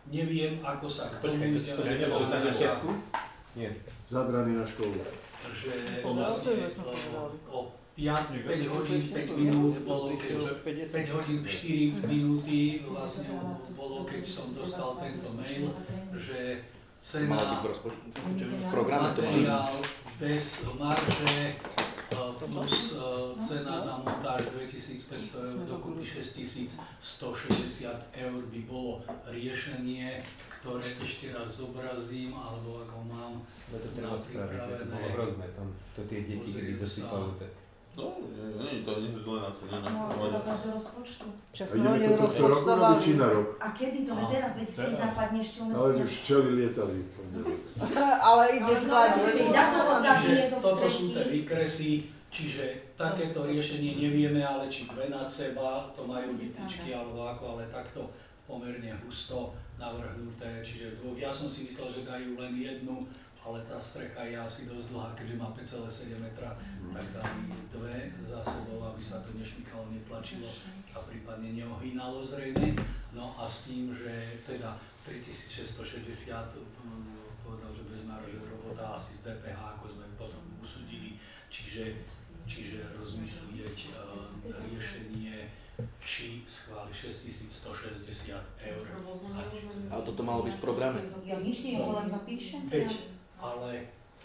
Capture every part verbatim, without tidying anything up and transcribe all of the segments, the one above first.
neviem, ako sa k tomu Počkaj, to nie bolo na desiatku? Nie. Zabrany na školu. Že vlastne o päť hodín päť minút bolo, keď päť hodín štyri minúty vlastne bolo, keď som dostal tento mail, že cena materiál bez marže plus cena za montáž dvetisícpäťsto eur, dokupy šesťtisícstošesťdesiat eur by bolo riešenie, ktoré ešte raz zobrazím, alebo ako mám na pripravené. To bolo hrozné, tam to tie deti, kedy zasypajú tak. No, nie je to nie zle na cene. No, ale to do rozpočtu. A ideme to tohto roku robiť či na rok? A kedy to? Teraz, veď si napadne ešte o mesiac. Ale už včely lietali. Ale ide skladne. Čiže toto sú tie výkresy, čiže takéto riešenie nevieme, ale či dve nad seba, to majú bytičky alebo ako, ale takto pomerne husto navrhnuté, čiže dvoch. Ja som si myslel, že dajú len jednu, ale tá strecha je asi dosť dlhá, keďže má päť celá sedem metra, tak dali dve za sebou, aby sa to nešmykalo, netlačilo a prípadne neohýnalo zrejme. No a s tým, že teda tritisícšesťstošesťdesiat povedal, že bez marže robota asi z dé pé há, ako sme potom usúdili, čiže, čiže rozmyslieť uh, riešenie, či schváli šesťtisícstošesťdesiat eur. Ale toto malo byť v programe. Ja nič nie, ja len zapíšem. Veď, ale...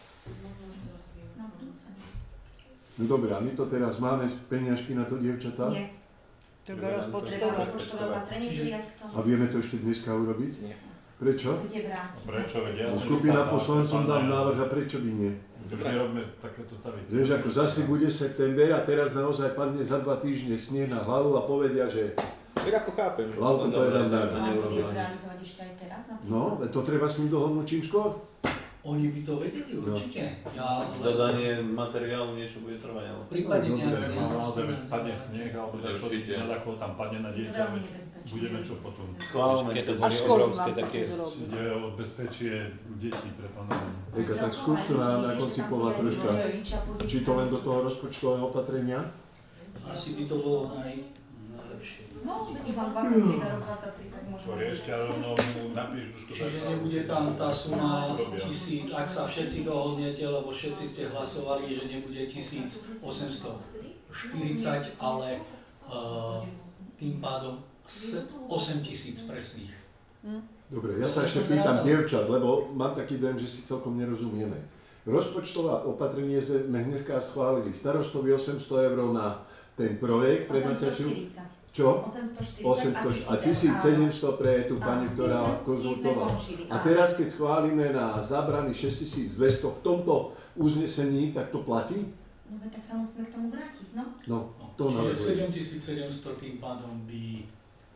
No dobré, a my to teraz máme peňažky na to, dievčatá? Nie. Treba rozpočtové. Rozpočtové opatrenie prijať k tomu. A vieme to ešte dneska urobiť? Nie. Prečo? Chcete vrátiť. Prečo? Veď ja No, som skupina sa- poslancom sa- dám návrh a prečo by nie? Dobre, robíme takéto stavy. Vieš, ako zase bude september a teraz naozaj padne za dva týždne sneh na hlavu a povedia, že Tak ako chápem. že- hlavku to je dám A návrh. to je zrealizovať ešte aj teraz napríklad? No, to treba s ním dohodnúť čím skôr. Oni by to vedeli určite. Ja len... Dodanie materiálu niečo bude trvať, ale... Prípadne No, nejaké... Dobre, mám naozaj, veď padne sneh, alebo dačo, Určite. nadako tam padne na dieťa, Veľmi veď nebezpečné. budeme čo potom. Schválme, Keď to A boli školy obrovské nám to také. zrobiť. Ide o bezpečie detí preplnené. Eka, tak skús to na, nakoncipovať troška, či to len do toho rozpočtového opatrenia. Asi by to bolo naj, najlepšie. No, veď mám dvadsaťtri za rok dvadsaťtri, tak môžem... To riešte, ale rovno mu napíš dušku. Čiže nebude tam tá suma tisíc, ak sa všetci dohodnete, lebo všetci ste hlasovali, že nebude tisíc osemstoštyridsať, ale uh, tým pádom osem tisíc presných. Dobre, ja sa ešte pýtam dievčat, lebo mám taký dojem, že si celkom nerozumieme. Rozpočtová opatrenie sme dneska schválili. Starostovi osemsto eur na ten projekt pre Matiačiu. osemstoštyridsať. Čo? osemstoštyridsať osemsto a tisícsedemsto pre tú pani, ktorá konzultovala. A teraz, keď schválime na zábrany šesťtisícdvesto v tomto uznesení, tak to platí? No veď tak sa musíme k tomu vrátiť, no. No, to Čiže navrhujem. sedemtisícsedemsto tým pádom by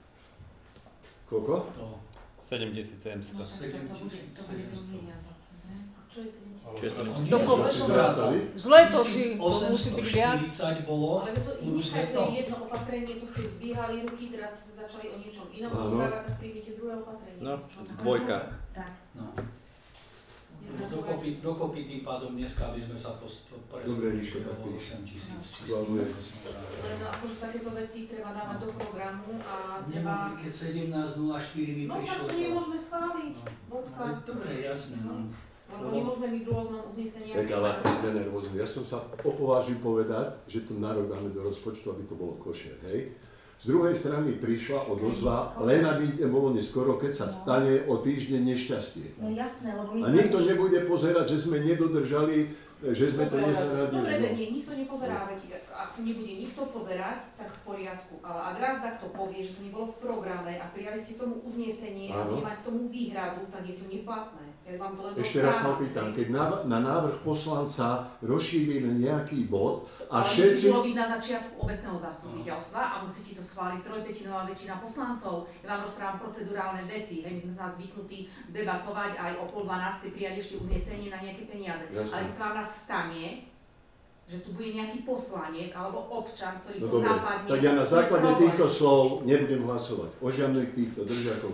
Koľko? to... sedemtisícsedemsto. No, tak to bude, to bude druhý riadok. Čo je sedemtisíc? Čo je Si Dokopy. zrátali? Zle to si, to musí byť viac. osemstoštyridsať bolo, Ale to plus nechaj, je to to. je jedno opatrenie, tu ste dvíhali ruky, teraz ste sa začali o niečom inom Áno. rozprávať, tak príjmete druhé opatrenie. No, Čo tam? dvojka. Tak. No. Dokopy, dokopy tým pádom dneska by sme sa pos- Dobre, presúdili Ríško, tak o píš. osem tisíc. Schvaľujem. Len akože takéto veci treba dávať do programu a Nemohli, treba... keď sedemnásť nula štyri by No prišlo. tak to nemôžeme schváliť, bodka. No, dobre, jasne. No. Lebo nemôžeme byť v rôznom uznesení. Tak ale ako sme nervózni. Ja som sa opovážil povedať, že to na rok dáme do rozpočtu, aby to bolo košer, hej? Z druhej strany prišla odozva, len aby bolo neskoro, keď sa stane o týždeň nešťastie. No jasné, lebo my A nikto nebude pozerať, že sme nedodržali, že sme to Dobre, nezaradili. Dobre, veď no. nie, nikto nepozerá, veď ak tu nebude nikto pozerať, tak v poriadku. Ale ak raz takto povie, že to nebolo v programe a prijali ste k tomu uznesenie a Áno. bude mať k tomu výhradu, tak je to neplatné. Ja vám to len Ešte raz sa rozprávam, opýtam, hej. keď na, na návrh poslanca rozšírime nejaký bod a Ale všetci... musí to robiť na začiatku obecného zastupiteľstva a musíte to schváliť trojpätinová väčšina poslancov. Ja vám rozprávam procedurálne veci, hej, my sme nás zvyknutí debatovať aj o pol dvanástej prijať ešte uznesenie na nejaké peniaze. Jasne. Ale keď sa vám raz stane, že tu bude nejaký poslanec alebo občan, ktorý No to dobre, nápadne... tak ja na to je základe problém. týchto slov nebudem hlasovať o žiadnych týchto držiakov.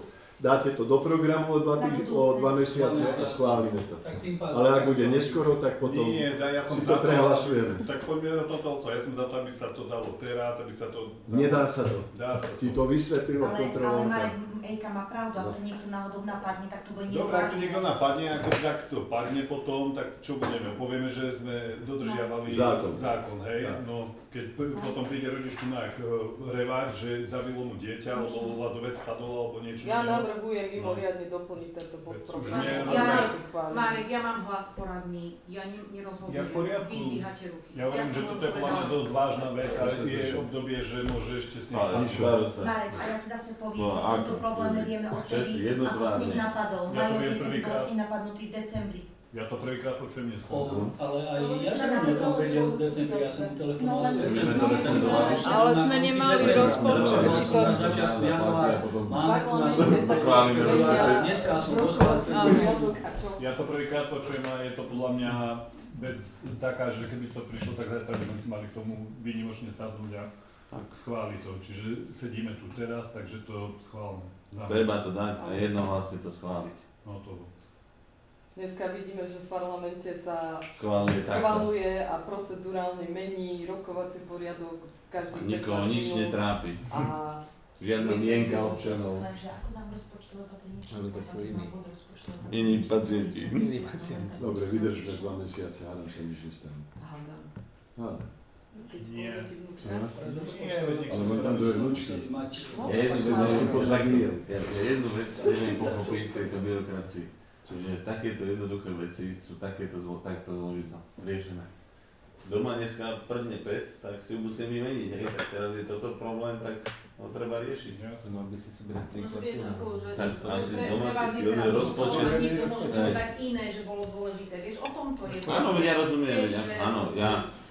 dáte to do programu o dva, týž- o dva mesiace a schválime to. Ale ak bude neskoro, tak potom Nie, da, ja som si za to prehlasujeme. Tak poďme do toho, ja som za to, aby sa to dalo teraz, aby sa to... Dalo. Nedá sa to. Dá sa to. Ti to vysvetlila Ale, ale kontrolórka. Marek, Ejka má pravdu, ak to niekto náhodou napadne, tak to bude Dobre, ak to niekto napadne, ako tak to padne potom, tak čo budeme? Povieme, že sme dodržiavali Zákon. zákon, hej? Tak. No, keď p- potom príde rodičkunák revať, že zabilo mu dieťa, alebo ľadovec padol, alebo niečo. Ja iného. navrhujem mimoriadne doplniť tento bod Už programu. nie, Ja, no, Marek, ja mám hlas poradný, ja ne, nerozhodujem, Ja v poriadku. vy dvíhate ruky. Ja hovorím, som že len toto je podľa mňa povedala- dosť vážna vec, ale Ja sa je zdržím. obdobie, že môže ešte si... Ale Nič. starosta. Marek, a ja ti zase poviem, No, že ako? tento problém vieme Všetci odtedy, ako jednotvárne. sníh napadol. Ja to Majú viem niekedy bol prvýkrát. sníh napadnutý v decembri. Ja to prvýkrát počujem dneska. O, ale aj ja som o tom vedel v decembri, ja som mu telefonoval v decembri. Ale sme nemali rozpočet, či to... Na začiatku januára máme tu na Chválime. dneska som dostal celú. Ja to prvýkrát počujem a je to podľa mňa vec taká, že keby to prišlo, tak zajtra by sme si mali k tomu výnimočne sadnúť a tak schváliť to. Čiže sedíme tu teraz, takže to schválme. Treba to dať a jednohlasne to schváliť. No to. Dneska vidíme, že v parlamente sa Schváluje takto. schvaluje a procedurálne mení rokovací poriadok každý A nikoho pätnásť nič minút. netrápi. A Žiadna Myslím si, mienka že- občanov. Takže ako nám rozpočtové opatrenie Ale číslo, to sú tak iní. má bod rozpočtového. Iní pacienti. Iní pacienti. Dobre, vydržme dva mesiace a nám sa nič nestane. hádam, Áno. keď Nie. pôjdete vnúčka. Ale mám tam dve vnúčky. Ja jednu vec Ja neviem to zabijem. ja ja jednu vec neviem pochopiť v tejto byrokracii. Čiže takéto jednoduché veci sú takéto zlo, takto zložito riešené. Doma dneska prdne pec, tak si ju musím vymeniť, hej, tak teraz je toto problém, tak ho treba riešiť. Ja som Mal by si si brať No, príklad. vieš, ako, že Tak asi pre, doma, pre vás keď je je teraz rozpočet. ale niekto môže Hej. povedať iné, že bolo dôležité. Vieš, o tom to je. Áno, ja rozumiem, Vieš, ja, že áno, proste- ja,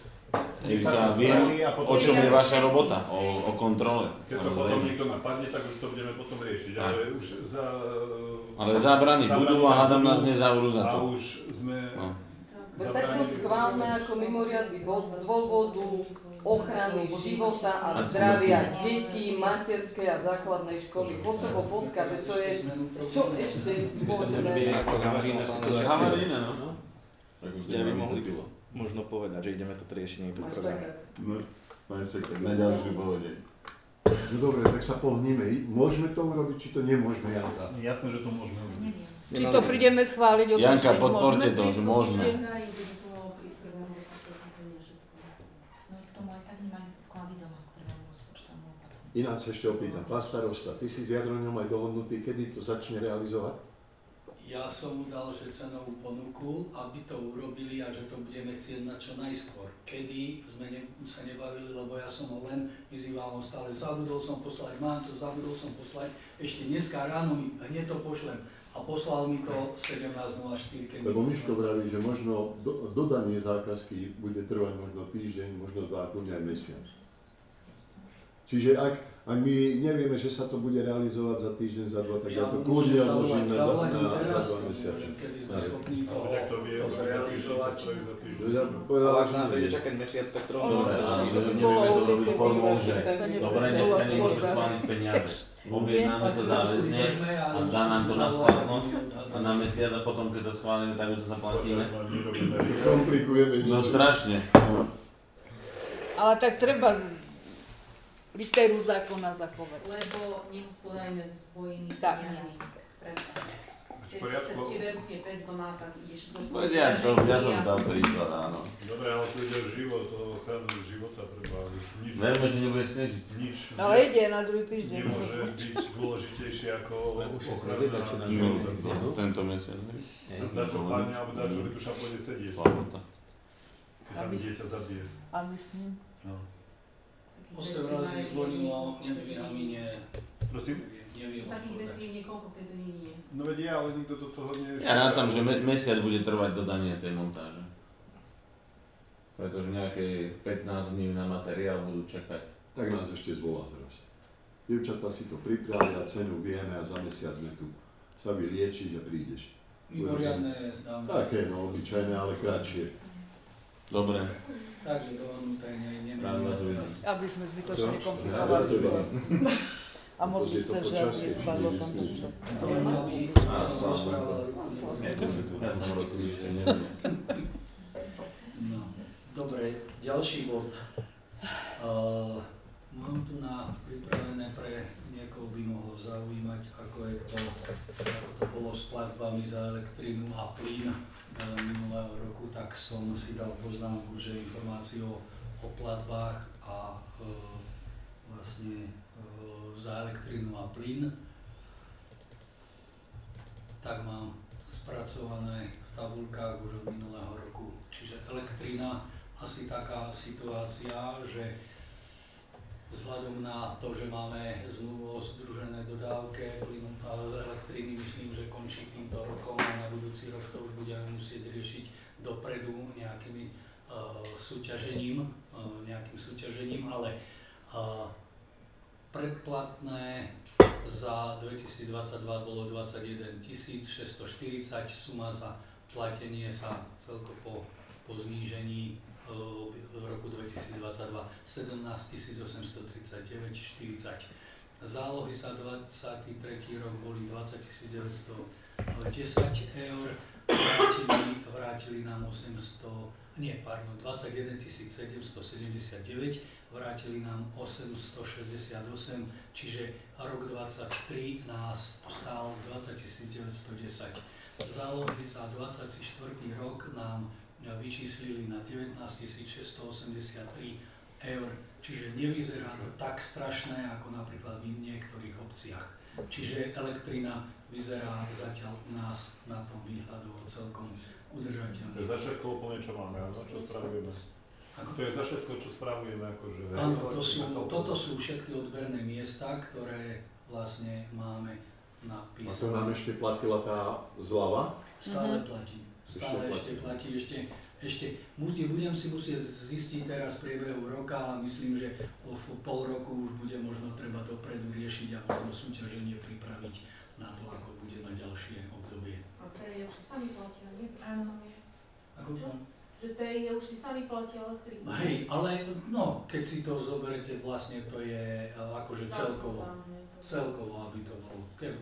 ja viem, o čom je vaša robota, o, o kontrole. Keď to potom niekto napadne, tak už to budeme potom riešiť, Tak. ale už za... Ale zábrany budú a hádam nás nezavrú za A to. už sme... No. Veď tak to schválme ako mimoriadny bod z dôvodu ochrany života a zdravia detí materskej a základnej školy. Hotovo bodka, veď to je, čo ešte môžeme... Havarína, no. Ste vy mohli možno povedať, že ideme to riešiť niekto v Máš programe. čakať. No, máš čakať na ďalšiu pohode. No dobre, tak sa pohníme. Môžeme to urobiť, či to nemôžeme, Janka? Jasné, že to môžeme urobiť. Neviem. Či to prídeme schváliť o Janka, týždeň, podporte môžeme to, že prísť o môžeme. týždeň? No k tomu aj tak nemali podklady doma k prvému rozpočtovému opatreniu. Ináč sa ešte opýtam. Pán starosta, ty si s Jadroňom aj dohodnutý, kedy to začne realizovať? Ja som mu dal, že cenovú ponuku, aby to urobili a že to budeme chcieť na čo najskôr. Kedy sme ne, sa nebavili, lebo ja som ho len vyzýval, on stále zabudol som poslať, mám to, zabudol som poslať, ešte dneska ráno mi hneď to pošlem. A poslal mi to sedemnásť nula štyri, keď Lebo mi Miško vraví, že možno do, dodanie zákazky bude trvať možno týždeň, možno dva, kľudne aj mesiac. Čiže ak, ak my nevieme, že sa to bude realizovať za týždeň, za dva, tak ja, to kľudne odložíme na, na, za dva mesiace. Kedy sme schopní to, Tak to vie, to za zrealizovať. týždeň, za týždeň. Ja povedal, Ale ak že sa nám to ide nie. čakať mesiac, tak to Ono Dobre, to ale všetko by nevieme bolo to o robiť tej formou, že že sa dobre, neprestalo dneska nemôžeme zás. schváliť peniaze. Objednáme to záväzne a dá nám to na splatnosť a na mesiac a potom, keď to schválime, tak to zaplatíme. Komplikujeme No niečo. strašne. Ale tak treba z- literu zákona zachovať. Lebo nehospodárime so svojimi Tak. peniazmi. Preto. V poriadku. Keď ti verúkne pec doma, tak ideš do Veď ja, to, ja som dal príklad, áno. Dobre, ale tu ide o život, o ochranu života, treba už nič. Verme, že nebude snežiť. Nič Ale ide na druhý týždeň. nemôže byť dôležitejšie ako Lebo už ochrana nevieme, čo nám života. bude mesiac. No, tento mesiac. Dá čo padne, alebo dá čo vytuša pôjde sedieť. Slabota. Keď tam Aby s- dieťa zabije. A myslím, No. osem razy zvonilo, nedvíha mi, nie, Prosím? neviem. Takých vecí je niekoľko v tejto nie. No veď ja, ale nikto do toho nie je. Ja rátam, že me- mesiac bude trvať dodanie tej montáže. Pretože nejaké pätnásť dní na materiál budú čakať. Tak nás ešte zvolá zraz. Dievčatá si to pripravia, cenu vieme a za mesiac sme tu. Sa vyliečiš a prídeš. Mimoriadne zdám. Také, no, obyčajné, ale kratšie. Dobre. Takže dohodnuté, ne, Rád vás nemeníme uvidím. teraz. aby sme zbytočne Čo? komplikovali. Ja za teba. A modliť sa, že aby spadlo tam do čas. Dobre, ďalší bod. Uh, mám tu na pripravené pre niekoho by mohlo zaujímať, ako je to, ako to bolo s platbami za elektrínu a plyn minulého roku, tak som si dal poznámku, že informáciu o platbách a uh, vlastne uh, za elektrínu a plyn, tak mám spracované v tabuľkách už od minulého roku. Čiže elektrína, asi taká situácia, že vzhľadom na to, že máme zmluvu o združené dodávke plynu a elektriny, myslím, že končí týmto rokom a na budúci rok to už budeme musieť riešiť dopredu nejakými uh, súťažením, uh, nejakým súťažením, ale uh, predplatné za dvetisícdvadsaťdva bolo dvadsaťjeden tisíc šesťstoštyridsať, suma za platenie sa celko po, po znížení v roku dvetisícdvadsaťdva sedemnásť tisíc osemstotridsaťdeväť štyridsať. Zálohy za dvadsiaty tretí rok boli dvadsať tisíc deväťstodesať eur, vrátili, vrátili nám osemsto, nie, pardon, dvadsaťjeden tisíc sedemstosedemdesiatdeväť, vrátili nám osemstošesťdesiatosem, čiže rok dvadsaťtri nás stál dvadsať tisíc deväťstodesať. Zálohy za dvadsiaty štvrtý rok nám vyčíslili na devätnásť tisíc šesťstoosemdesiattri eur, čiže nevyzerá to tak strašné ako napríklad v niektorých obciach. Čiže elektrina vyzerá zatiaľ u nás na tom výhľadovo celkom udržateľne. To je za všetko úplne, čo máme, a za čo spravujeme? Ako? To je za všetko, čo spravujeme, akože... Áno, to sú, toto sú všetky odberné miesta, ktoré vlastne máme napísané. A to nám ešte platila tá zľava? Stále platí. Stále ešte platí, ešte, ešte musí, budem si musieť zistiť teraz v priebehu roka a myslím, že o pol roku už bude možno treba dopredu riešiť a možno súťaženie pripraviť na to, ako bude na ďalšie obdobie. A to je, už si sami platia, nie? Áno. Ako čo? Že to je, už si sami platia elektrínu. Hej, ale no, keď si to zoberete, vlastne to je akože celkovo, celkovo, aby to bolo.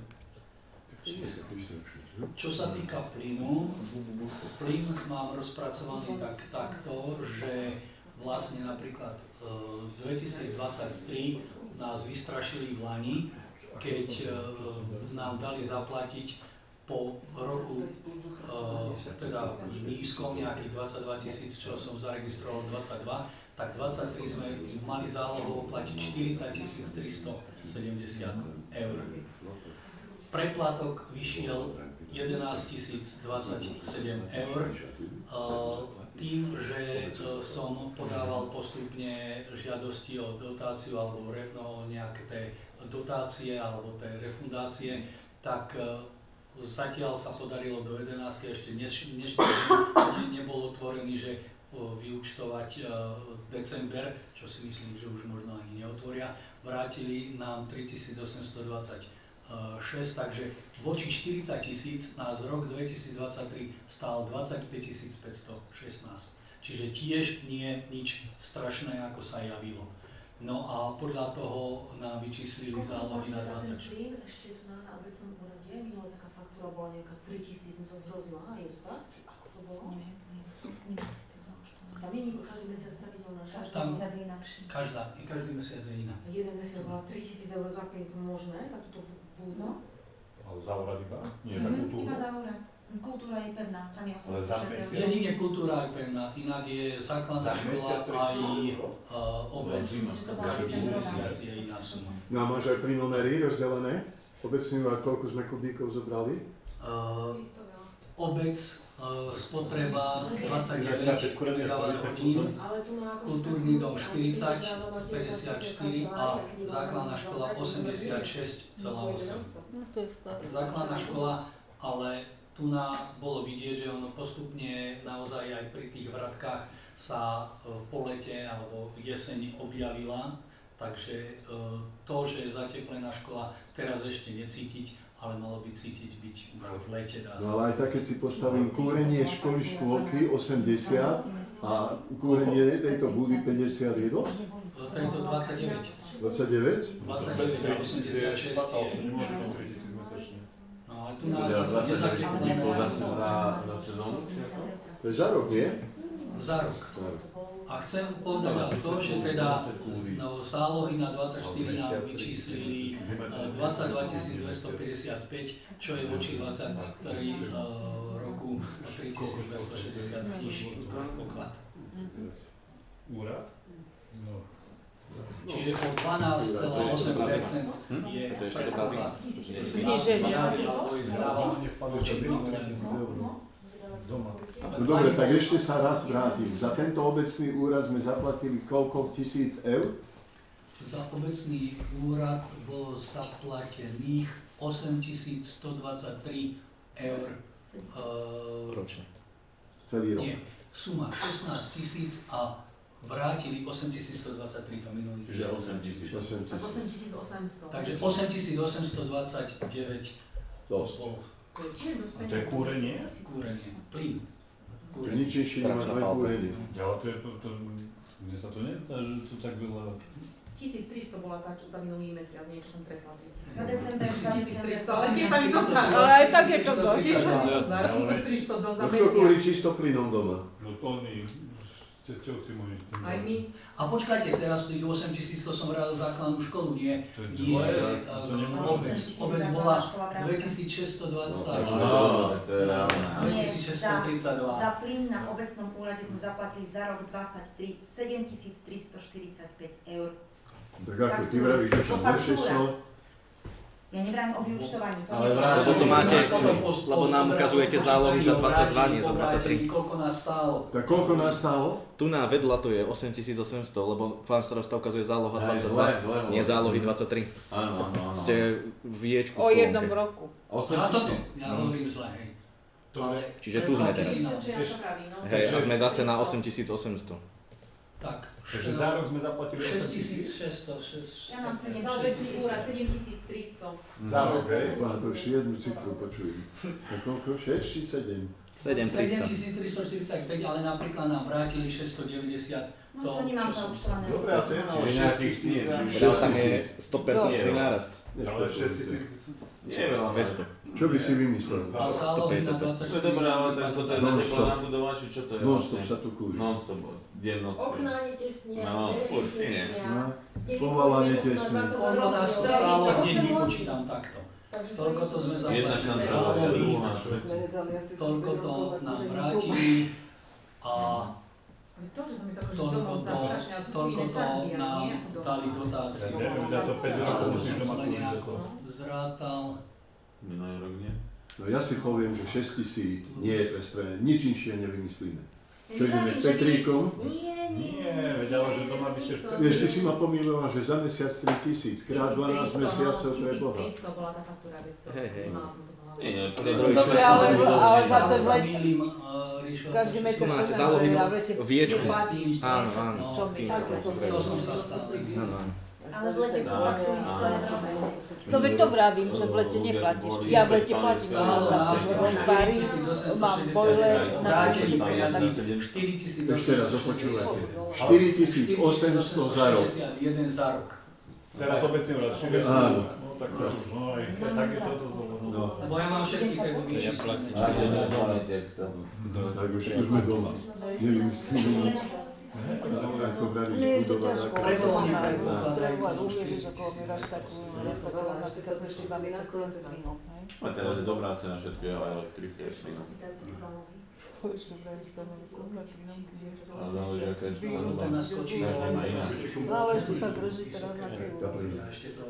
Čo sa týka plynu, plyn mám rozpracovaný tak, takto, že vlastne napríklad uh, dvetisícdvadsaťtri nás vystrašili v Lani, keď uh, nám dali zaplatiť po roku, uh, teda už nízkom, nejakých dvadsaťdva tisíc, čo som zaregistroval dvadsaťdva, tak dvadsaťtri sme mali zálohu platiť štyridsať tisíc tristosedemdesiat eur. Preplatok vyšiel jedenásť tisíc dvadsaťsedem eur. Tým, že som podával postupne žiadosti o dotáciu alebo no, nejaké tie dotácie alebo tie refundácie, tak zatiaľ sa podarilo do jedenástky, ešte dnes, dnes ne, nebol otvorený, že vyúčtovať december, čo si myslím, že už možno ani neotvoria, vrátili nám tritisícosemstodvadsaťšesť, takže voči štyridsať tisíc nás rok dvetisícdvadsaťtri stál dvadsaťpäť tisíc päťstošestnásť. Čiže tiež nie nič strašné, ako sa javilo. No a podľa toho nám vyčíslili zálohy na dvadsať. Plyn ešte tu na, na obecnom úrade, minulá taká faktúra bola nejaká tritisíc, som sa zhrozila, je to tak? Ako to bolo? Neviem, neviem si to zaučtované. Tam je každý mesiac pravidelná šťasť. Každý mesiac je inakší. Každá, každý mesiac je iná. Jeden mesiac bola tritisíc eur, za je to možné, za túto budú? No. Ale za úrad iba? Nie, za Mm, kultúru? iba za úrad. Kultúra je pevná, tam je osemstošesť eur. Jedine kultúra je pevná, inak je základná škola aj uh, obec. Každý mesiac je iná suma. No a máš aj plynomery rozdelené? Obecne, koľko sme kubíkov zobrali? Uh, obec uh, spotreba dvadsaťdeväť megawatt hodín, kultúrny dom štyridsať, päťdesiatštyri a základná škola osemdesiatšesť celá osem. Základná škola, ale tu na bolo vidieť, že ono postupne naozaj aj pri tých vratkách sa po lete alebo jeseň objavila, takže to, že je zateplená škola, teraz ešte necítiť, ale malo by cítiť byť už v lete. Dá no ale aj tak, keď si postavím kúrenie školy škôlky osemdesiat a kúrenie tejto budy päťdesiat je dosť? Do tejto dvadsaťdeväť. dvadsaťdeväť? dvadsaťdeväť a osemdesiatšesť je. No ale tu nás zase nezakeplené. Zase za, za sezónu? To je za rok, nie? Za rok. A chcem povedať ale to, že teda no, zálohy na dvadsaťštyri nám vyčíslili dvadsaťdva tisíc dvestopäťdesiatpäť, čo je voči dvadsaťtri uh, roku tri tisíc dvestošesťdesiat nižší poklad. Úrad? No. Čiže o dvanásť celá osem percent je predpoklad zníženia alebo je zľava voči minulému. No dobre, tak ešte sa raz vrátim. Za tento obecný úrad sme zaplatili koľko tisíc eur? Za obecný úrad bolo zaplatených osemtisíc stodvadsaťtri eur uh, ročne. Celý rok. Nie, suma šestnásť tisíc a vrátili osemtisíc stodvadsaťtri to minulý Čiže osem tisíc. osem tisíc osemsto. Takže osemtisíc osemstodvadsaťdeväť Dosť. A to je kúrenie? Kúrenie, plyn. Nič ešte nemáš aj kúrenie. Ja, to je, to, to, mne sa to nezdá, že to tak bylo. tisíctristo bola tá, čo za minulý mesiac, niečo som presla. Na december sa tisíctristo, ale tiež sa mi to zdá. Ale aj tak je to dosť. Tiež sa mi to zdá, tisíctristo do za No kto kúri mesiac. čisto plynom doma? No to oni, cestovci moji. Aj my. A počkajte, teraz tých osemtisíc to som hral základnú školu, nie, To je nie zlé, uh, to nemôže. obec. Obec bola dvetisícšesťstodvadsať, No, to je reálne. dvetisícšesťstotridsaťdva. Za plyn na obecnom úrade sme zaplatili za rok dvadsaťtri sedemtisíctristoštyridsaťpäť eur. Tak ako, ty vravíš, že Po však lepšie faktúre. slovo? Ja nebrám o vyúčtovaní. To Ale nie- vrát- Toto máte, lebo nám ukazujete zálohy za dvadsaťdva, nie za dvadsaťtri. Koľko nás stálo? Tak koľko nás stálo? Tu na vedľa to je osemtisícosemsto, lebo pán starosta ukazuje záloha Aj, dvadsaťdva, zle, zle, nie zle. zálohy dvadsaťtri. Áno, áno, áno. Ste v viečku O v jednom kolónke. roku. osem Ja toto, tisíc. ja hovorím zle, hej. Ale Čiže tu sme teraz. preplatili nám. Že na to praví, no. Hej, a sme zase na osemtisícosemsto. Tak. Takže za rok sme zaplatili šesťtisícšesťsto. Ja mám sedem Za obecný úrad sedemtisíctristo. Za rok, hej? Má to už jednu cyklu, počujem. Tak koľko? šesť či sedem? sedemtisíc tristo. sedemtisíctristoštyridsaťpäť, ale napríklad nám vrátili šesťstodeväťdesiat. No to nemám zaúčtované. Dobre, a to je na Čiže nejakých nie, čiže Teraz tam je šesť tisíc. sto percent nárast. Ale šesť tisíc. nie je veľa. dvesto. Čo by si vymyslel? A zálohy na To je dvadsaťštyri. dobré, ale tak toto je Non-stop. teplná budova, či čo to je Non-stop vlastne? sa tu kúri. Non-stop, deň, noc. Okná netesnia, No, dvere určite nie. netesnia. No, Keby povala boli netesní. dvadsať Koľko nás to rokov, stálo, to hneď sa vypočítam takto. Takže sa Toľko to sme nič- Jedna zaplatili kancelária, zálohy, druhá. Sme nedali asi toľko päť to rokov, nám akože vrátili a Ale to, že sa mi to akože z toľko domov zdá to, strašne, ale tu sú toľko iné to sadzby, ale nám nie ako doma. dali dotáciu. Ja neviem, za to päť Ale rokov to musíš som doma len kúriť. nejako zrátal. Minulý rok nie. No ja si poviem, že šesť tisíc nie je prestrané, nič inšie nevymyslíme. Čo ideme Nevravím, že Petríkom? Nie, nie, Nie, veď ale že doma by ste... nikto. Vieš, ty si ma pomýlila, že za mesiac tri tisíc, krát dvanásť mesiacov, to je boha. tisíctristo bola tá faktúra, veď to, Hej, hej. nemala som to v hlave. Nie, nie, to Dobre, je Dobre, ale, ale za Ale cez sa let, mýlim, uh, Ríšo. každý to mesiac Tu máte to zálohy znamená, na v lete viečku. neplatíš. Áno, áno. No, Čo by? Tým Ako to to som sa stal. Áno, áno. Ale v lete sú faktúry sto eur. No veď to vravím, že v lete neplatíš. Ja v lete platím Stálo za nás pary, mám boiler na vrátili kúšku. peniazy štyritisíc Ešte raz opočúvajte. štyri tisíc osemsto za rok. jeden za rok. Teraz obecne vrát, Áno. No tak to už, no aj tak je toto zlovo. No, Lebo ja mám všetky tieto vyčíslené. A že čiže- neplatíte Excel. tak už, už sme doma. Nevymyslíme nič. Ako vravíš, Nie je to budova ťažko, taká. Preto lebo oni máme predpokladajú prehľad, to už vieš, ako štyri tisíc vyráš takú restauráciu, napríklad sme ešte bavili na celé s plynom, hej? A teraz je dobrá cena všetkého, aj elektriky, aj plynu. Ešte vrajím z toho kúpať plynom, vieš. A záleží, aká je cena. To naskočí. Každý má iná. No ale ešte sa drží teraz na kevu. Ja ešte to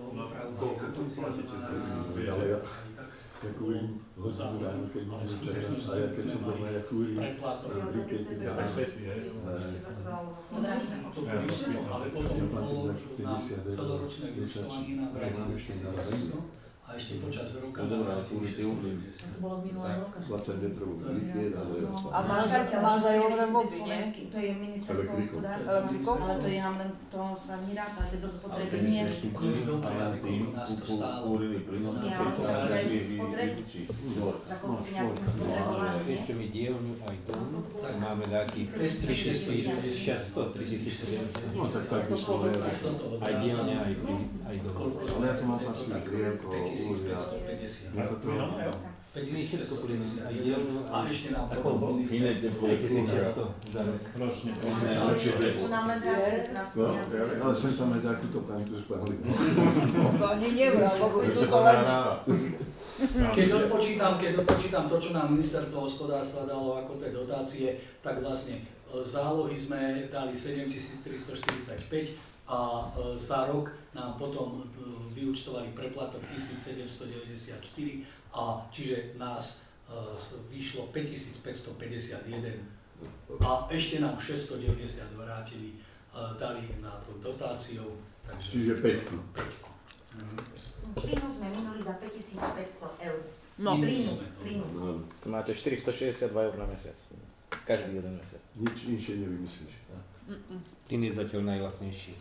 opravdu. Ale ja, ja kúrim hodinu ráno, keď mám čas, a ja keď som doma, ja kúrim Preplatok. na brikety. Ja tak všetci, hej. Ale potom Ja platím bolo tak na päťdesiat eur celoročné mesačne, vyučtovanie na ale mám ešte na vrátenie zem. a a ešte počas roka No dobré, ale navrátili kvôli tým uhlím. šesťstopäťdesiat. To bolo z minulého roka. dvadsať metrov nie je dále. No, A máš- počkajte, ale máš to aj je ohrem vody, slovenský, to je ministerstvo Elektrikou. hospodárstva, Elektrikou? ale to je nám len, to sa neráta, že do Ale spotreby keď nie. myslíš tým Kúrili plynom, dobre, ale ale tým koľko nás to kúpu- stálo? kúrili plynom, Nie, tak ale to sa aj dajú vy- spotrebu. vypičí. Štvorka. Za koľko No, peňazí sme škôl. spotrebovali, nie? Ešte mi dielňu aj dom, Tak. máme taký šesťsto, tritisícštyristo. No tak tak by som vedel. Aj dielňa, aj, pri- aj dom. Ale ja tu mám vlastne drievko, uhlia. päťtisícpäťstopäťdesiat. Je to to? päťtisícpäťstopäťdesiatjeden a ešte nám potom Iné ministerstvo. teplo. päťtisícšesťsto za rok. Ročne. Tu nám len vrátili nás No, peniaze. ale sem tam aj takúto pamätu spali. To ani nevral, lebo to to len... Keď odpočítam, keď odpočítam to, čo nám ministerstvo hospodárstva dalo ako tie dotácie, tak vlastne e, zálohy sme dali sedemtisíctristoštyridsaťpäť a e, za rok nám potom e, vyúčtovali preplatok tisícsedemstodeväťdesiatštyri a čiže nás e, vyšlo päťtisícpäťstopäťdesiatjeden a ešte nám šesťstodeväťdesiat vrátili, e, dali na tú dotáciu, takže Čiže päťku. päťku. Mhm. Plynu sme minuli za päťtisícpäťsto eur. No. Plynu, plynu. No, To máte štyristošesťdesiatdva eur na mesiac. Každý jeden mesiac. nič inšie nevymyslíš. Plyn je zatiaľ najlacnejší.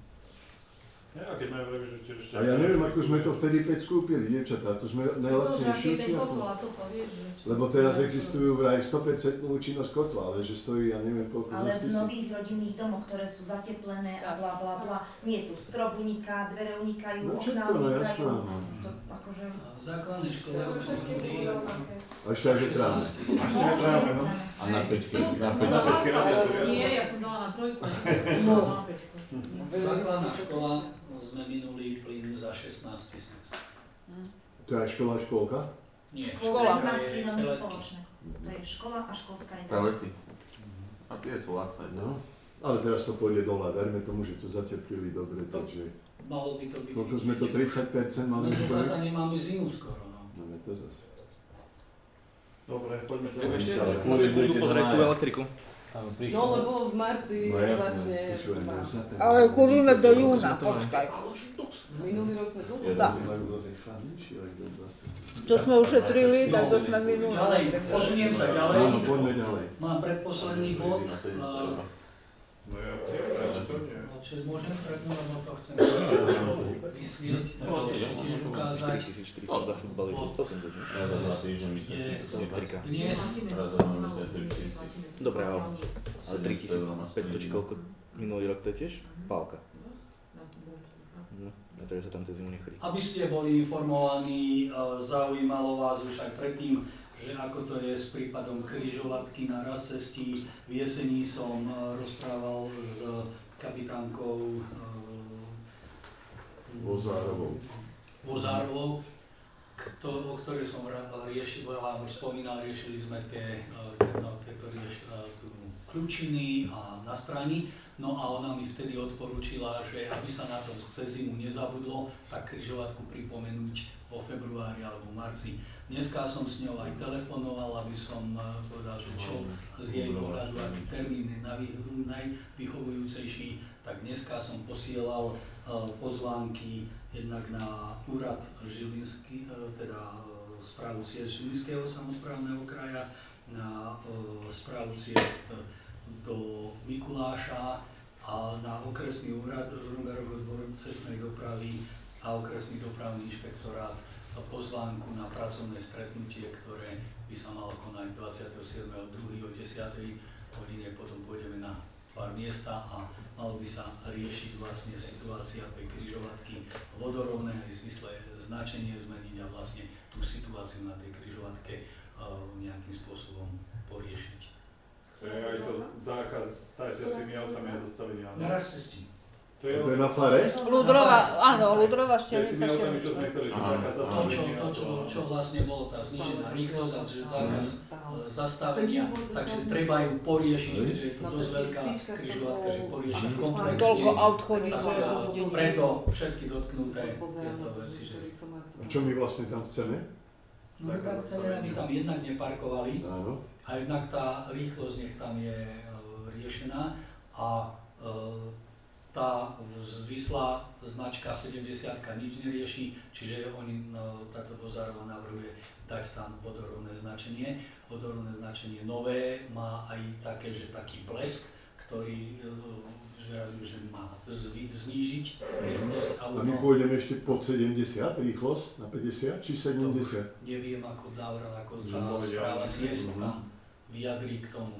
Ja, keď majú vraviť, že tiež ešte... A ja neviem, ako sme to vtedy päť skúpili, dievčatá, to sme najlacnejšie či ako? Lebo teraz existujú vraj sto percent účinnosť kotla, ale že stojí, ja neviem koľko Ale v tisíc. nových rodinných domoch, ktoré sú zateplené a bla bla bla, nie tu strop uniká, dvere unikajú, No okná všetko, no unikajú. jasná. To akože... A v základnej škole sme minuli A ešte aj veteráne. šestnásť tisíc. Ešte veteráne, no. A na päťke, na Na päťke. päťke radiátor, Nie, jasné. ja som dala na trojku. No. Na päťku. Základná škola sme minuli plyn za šestnásť tisíc. To je aj škola, školka? Nie, Škola. je Škola s plynom je elektrika. spoločné. To je škola a školská Tá redakcia. lety. A tie sú lacné. No. Ale teraz to pôjde dole, verme tomu, že to zateplili dobre, takže... Malo by to byť. Koľko sme to, tridsať percent No máme to skoro? zase nemáme zimu skoro, no. Máme to zase. Dobre, poďme to. Tak ešte Ale na kvôli sekundu budete pozrieť na tú maja. elektriku. Ale No prišlo. lebo v marci No jasné, začne. Počúvaj, no, za ten- Ale kuríme do júna, počkaj. Minulý rok sme dlho. Dá. Majú nové chladnejšie, ale to zase. Čo sme ušetrili, tak to sme minuli. Ďalej, posuniem sa ďalej. Áno, poďme ďalej. Mám predposledný bod. Na sedemsto a- eur. No ja tiež, to nie. No, čo môžem prednúť, no to chcem vysvieť, No, ešte tiež ukázať. štyritisíctridsať za futbal je to celkom dosť. ne? Raz za dva týždne my sme Je si to Elektrika. Dnes Raz za dva mesiace tisíc. Dobre, ale, ale tritisícpäťsto či koľko minulý rok to je tiež? Pálka. No, a takže sa tam cez zimu nechodí. aby ste boli informovaní, e, zaujímalo vás už aj predtým, že ako to je s prípadom križovatky na raz cestí. V jesení som e, rozprával s kapitánkou e, Vozárovou. Vozárovou, kto, o ktorej som ra- riešil, vám už spomínal, riešili sme tie, e, no, tieto rieš, e, tú kľúčiny a nastrani. No a ona mi vtedy odporúčila, že aby sa na to cez zimu nezabudlo, tak križovatku pripomenúť vo februári alebo v marci. Dneska som s ňou aj telefonoval, aby som eh, povedal, že čo z jej pohľadu, aký termín je navy- najvyhovujúcejší, tak dneska som posielal eh, pozvánky jednak na úrad Žilinský, eh, teda eh, správu ciest Žilinského samosprávneho kraja, na eh, správu ciest eh, do Mikuláša a na okresný úrad Rumerový odbor cestnej dopravy a okresný dopravný inšpektorát pozvánku na pracovné stretnutie, ktoré by sa malo konať dvadsiateho siedmeho druhého o desiatej hodine. Potom pôjdeme na pár miesta a malo by sa riešiť vlastne situácia tej križovatky vodorovné aj v zmysle značenie zmeniť a vlastne tú situáciu na tej križovatke uh, nejakým spôsobom poriešiť. To je aj to zákaz stáť s tými autami a zastavenia. Na raz cestí. To je To je na fare? Ľudrova, áno, Ľudrova to je s tými šťavnica autami, čo sme Šťavnica. chceli, že Áno. zákaz To, čo, zastavenia. to čo, čo vlastne bolo tá znížená rýchlosť a že zákaz e, zastavenia, takže treba ju poriešiť, keďže je to dosť veľká križovatka, že poriešiť komplexne. Toľko aut chodí, Tak, že je to e, hodinu. preto všetky dotknuté tieto veci, že A čo my vlastne tam chceme? no, my tak chceme, aby tam jednak neparkovali Áno. a jednak tá rýchlosť nech tam je e, riešená a e, tá zvislá značka sedemdesiatka nič nerieši, čiže oni, no, táto Vozárova navrhuje dať tam vodorovné značenie. Vodorovné značenie nové má aj také, že taký blesk, ktorý že, že má zvi, znížiť rýchlosť auto. A my pôjdeme ešte pod sedemdesiat rýchlosť na päťdesiat či sedemdesiat? To neviem, ako Davor, ako sa správa ciest tam vyjadrí k tomu.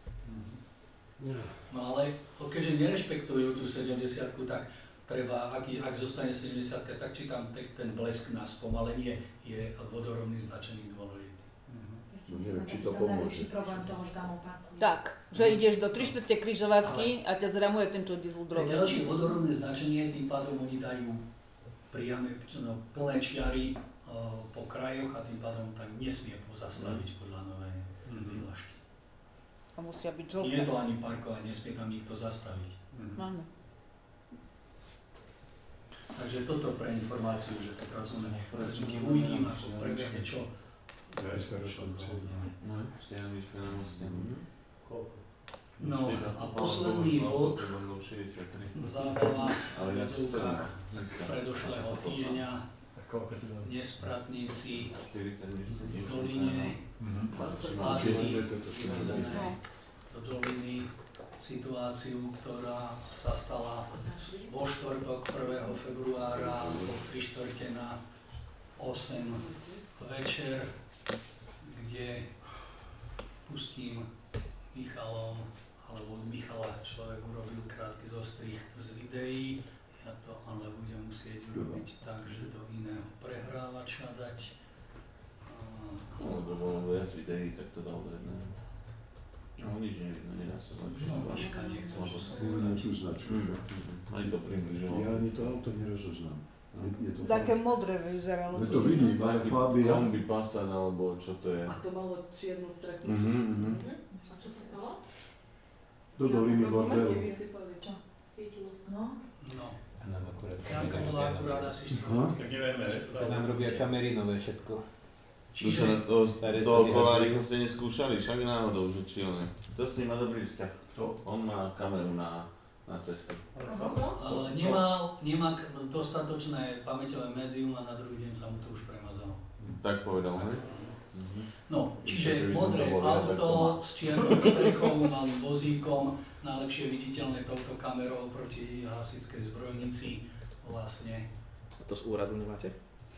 No ale keďže nerešpektujú tú sedemdesiatku, tak treba, ak, ak zostane sedemdesiatka, tak či tam ten blesk na spomalenie je vodorovný značený dôležitý. Ja si No, myslím, neviem, či že to to pomôže. najväčší problém toho, že tam opakujú. Tak, že ideš do tri štvrte križovatky a ťa zramuje ten, čo ide z Pre Ludrovej. ďalšie vodorovné značenie, tým pádom oni dajú priame, no, plné čiary uh, po krajoch a tým pádom tam nesmie pozastaviť podľa novej vyhlášky. A musia byť Nie je žlté. to ani parkovať, nesmie tam nikto zastaviť. Áno. Takže toto pre informáciu, že to pracovné pracovníky uvidím, ako prebehne čo. Aj starostujúce. No, stiahnička na moste. No a posledný bod, zábava v rukách predošlého týždňa, nespratníci v doline, lásky vyvezené do doliny, situáciu, ktorá sa stala vo štvrtok prvého februára o tri štvrte na osem večer, kde pustím Michalom, alebo od Michala človek urobil krátky zostrih z videí. Ja to ale budem musieť urobiť tak, že do iného prehrávača dať. Lebo bolo viac videí, tak to dal vedné. No nič nevidno, nedá sa zlepšiť. No, Miška nechcel, že sa Na tú značku. Ani to približoval. Ja ani to auto nerozoznám. Je, je to Také modré vyzeralo. No to vidím, ale Fabia. Kombi Passat, alebo čo to je. A to malo čiernu strekničku. Mhm, mhm. A čo sa stalo? Do doliny bordelu. Svietilo sa. No, No, A nám akurát Janka bola akurát asi Aha. Tak nevieme, To nám robia kamery nové všetko. Čiže na to, toho kolárika ste neskúšali, však náhodou, že či on je. To s ním má dobrý vzťah. Kto? On má kameru na, na ceste. Uh, nemal, nemá k- dostatočné pamäťové médium a na druhý deň sa mu to už premazalo. Tak povedal, hej? No, Keby čiže som modré to bol ja, tak to auto má. s čiernou strechou, malým vozíkom, najlepšie viditeľné touto kamerou proti hasičskej zbrojnici. Vlastne A to z úradu nemáte?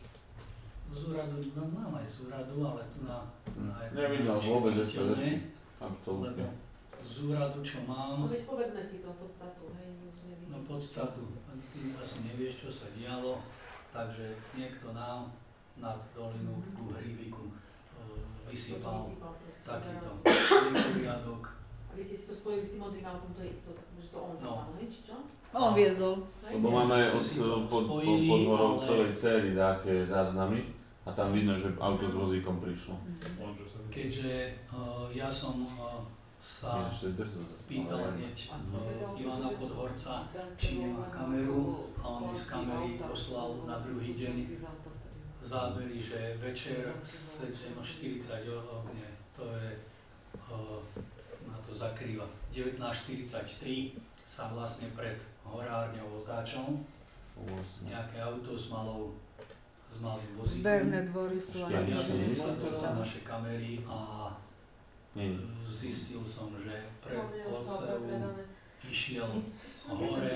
z úradu, no mám aj z úradu, ale tu na, tu na je to Nevidel najlepšie vôbec ešte viditeľné, veci. Absolutne. lebo z úradu, čo mám, No veď povedzme si to podstatu, hej, musíme vidieť. no podstatu, ty asi nevieš, čo sa dialo, takže niekto nám nad dolinu ku Hríbiku e, vysypal takýto neporiadok. A vy ste si to spojili s tým modrým autom, to je isto, že to on No. tam, hej, či čo? On viezol. Hej? Lebo máme od Si to pod, pod, spojili, pod horou ale- celej céry dáke záznamy a tam vidno, že auto s vozíkom prišlo. On, čo sa... Keďže uh, ja som uh, sa Ešte drzo. pýtal hneď uh, Ivana Podhorca, či nemá kameru, a on mi z kamery poslal na druhý deň zábery, že večer sedem štyridsať, oh, nie, to je, uh, na to zakrýva, devätnásť štyridsaťtri sa vlastne pred horárňou otáčal, nejaké auto s malou, s malým vozíkom. Zberné dvory sú Ja, aj ja som si niečo. sadol za naše kamery a Nie. zistil som, že pred Olceu išiel hore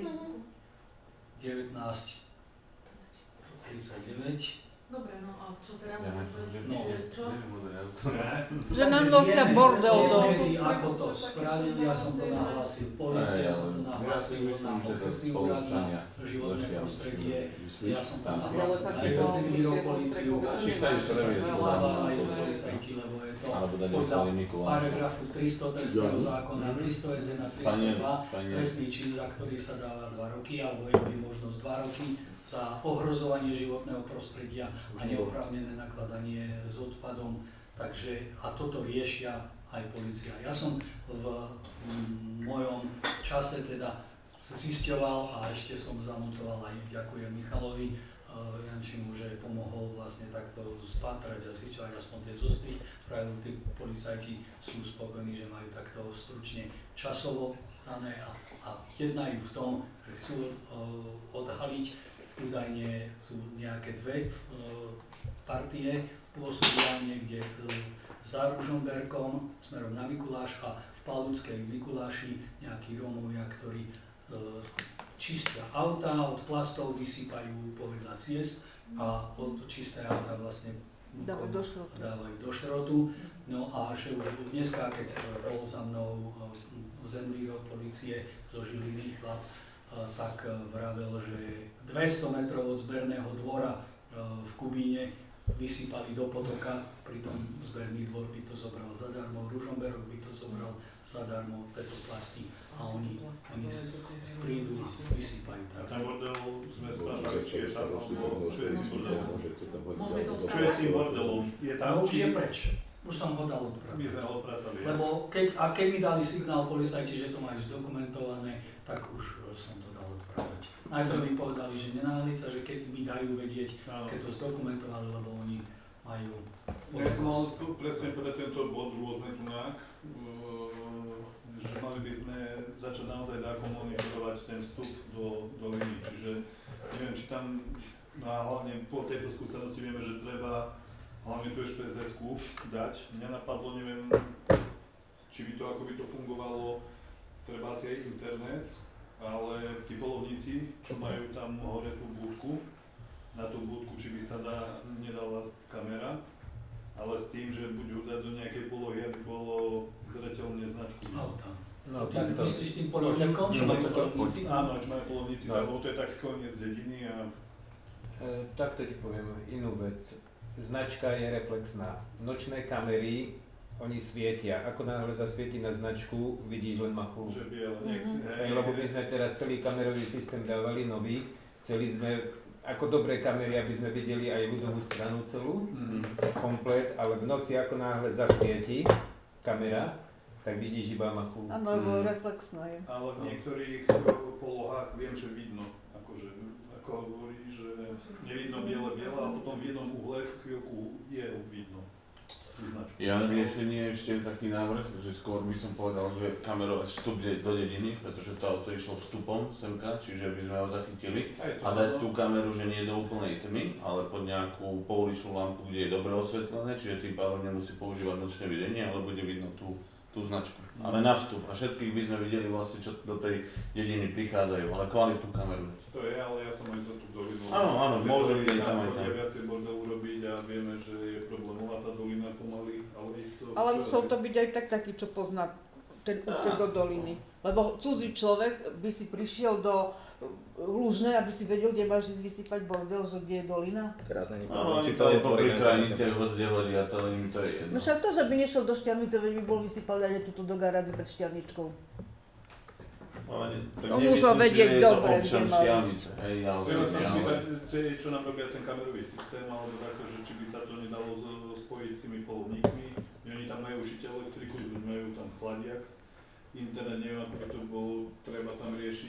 devätnásť tridsaťdeväť. Dobre, no a čo teraz? Ja No. Čo? Že nám nosia bordel do... Niekedy ako to spravili, ja som to nahlásil polícii, ja som to nahlásil na okresný úrad na životné prostredie, ja som to nahlásil aj Veterinárnu políciu, Zláva aj policajti, lebo je to podľa paragrafu tristo trestného zákona, tristojeden a tristodva trestný čin, za ktorý sa dáva dva roky, alebo je možnosť dva roky za ohrozovanie životného prostredia a neoprávnené nakladanie s odpadom. Takže a toto riešia aj polícia. Ja som v mm, mojom čase teda zisťoval a ešte som zamontoval aj, ďakujem Michalovi uh, Jančimu, že pomohol vlastne takto spátrať a zisťovať aspoň tie zostrih. spravil, tí policajti sú spokojní, že majú takto stručne časovo dané a, a jednajú v tom, že chcú uh, odhaliť, údajne sú nejaké dve uh, partie pôsobia niekde uh, za Ružomberkom smerom na Mikuláš a v Paluckej Mikuláši nejakí Rómovia, ktorí uh, čistia auta, od plastov vysypajú povedľa ciest a od čisté auta vlastne dávajú do šrotu. dávajú do šrotu. No a že už dneska, keď bol za mnou zemlý od polície zo Žiliny chlap, tak vravel, že dvesto metrov od zberného dvora v Kubíne vysypali do potoka, pritom zberný dvor by to zobral zadarmo, Ružomberok by to zobral zadarmo, petoplasty a oni, oni prídu, vysypajú tak. A ten bordel sme správali, či je tam, alebo čo je s tým bordelom? Môže to Čo je s tým bordelom? Je tam, No už či... je preč. Už som ho dal odpraviť. My sme ho odpratali. Lebo keď, a keby dali signál policajti, že to majú zdokumentované, tak už som to dal odpraviť. Najprv mi povedali, že nenáhliť sa, že keď mi dajú vedieť, Áno. keď to zdokumentovali, lebo oni majú... Ja som mal tu presne pre tento bod rôzne tunák, že mali by sme začať naozaj dáko monitorovať ten vstup do doliny. Čiže neviem, či tam, no a hlavne po tejto skúsenosti vieme, že treba hlavne tú eš pé zetku dať. Mňa napadlo, neviem, či by to, ako by to fungovalo, treba asi aj internet, ale tí polovníci, čo majú tam hore tú budku, na tú budku, či by sa dá, nedala kamera, ale s tým, že buď ho dať do nejakej polohy, aby bolo zreteľne značku. No, tam. No, Ty takto. myslíš tým polovníkom, čo majú polovníci? Áno, čo majú polovníci, No. lebo to je taký koniec dediny a... E, takto ti poviem inú vec. Značka je reflexná. Nočné kamery, oni svietia. Ako náhle zasvieti na značku, vidíš len machu. Že biele, Mhm. Hej, lebo my sme teraz celý kamerový systém dávali nový. Chceli sme, ako dobré kamery, aby sme videli aj ľudovú stranu celú, Mhm. komplet, ale v noci ako náhle zasvieti kamera, tak vidíš iba machu. Áno, lebo reflexná je. Ale v niektorých eh, polohách viem, že vidno, akože, ako hovorí, že nevidno biele-biele, a potom v jednom uhle chvíľku je vidno tú značku. Ja na riešenie ešte taký návrh, že skôr by som povedal, že kamerovať vstup de- do dediny, pretože to auto išlo vstupom semka, čiže by sme ho zachytili Aj to, a dať no. tú kameru, že nie do úplnej tmy, ale pod nejakú pouličnú lampu, kde je dobre osvetlené, čiže tým pádom nemusí používať nočné videnie, ale bude vidno tú, tú značku. Ale na vstup. A všetkých by sme videli vlastne, čo do tej dediny prichádzajú, ale kvalitnú kameru. To je, ale ja som aj za tú dolinu. Áno, áno, môže byť aj tam, aj tam. Chodia viacej bordel urobiť a vieme, že je problémová tá dolina pomaly, ale isto... Ale čo- musel to byť aj tak taký, čo pozná ten úsek do doliny. Lebo cudzí človek by si prišiel do Lužnej, aby si vedel, kde máš ísť vysypať bordel, že kde je dolina. Teraz není Áno, problém, oni si to to je po otvorí pri na krajniciach, hoď kde hodia, to im to je jedno. No však to, že by nešiel do Šťavnice, veď by bol vysypal aj túto do garády pred Šťavničkou. Ale ne- tak On nemyslím musel si, vedieť že je to dobre, občan kde mal Štiavnice, hej, ja Treba osobne, sa ale... spýtať, tie, čo nám robia ten kamerový systém, alebo takto, že či by sa to nedalo z- spojiť s tými polovníkmi. Oni tam majú určite elektriku, majú tam chladiak. Internet, neviem, ako by to bolo, treba tam riešiť.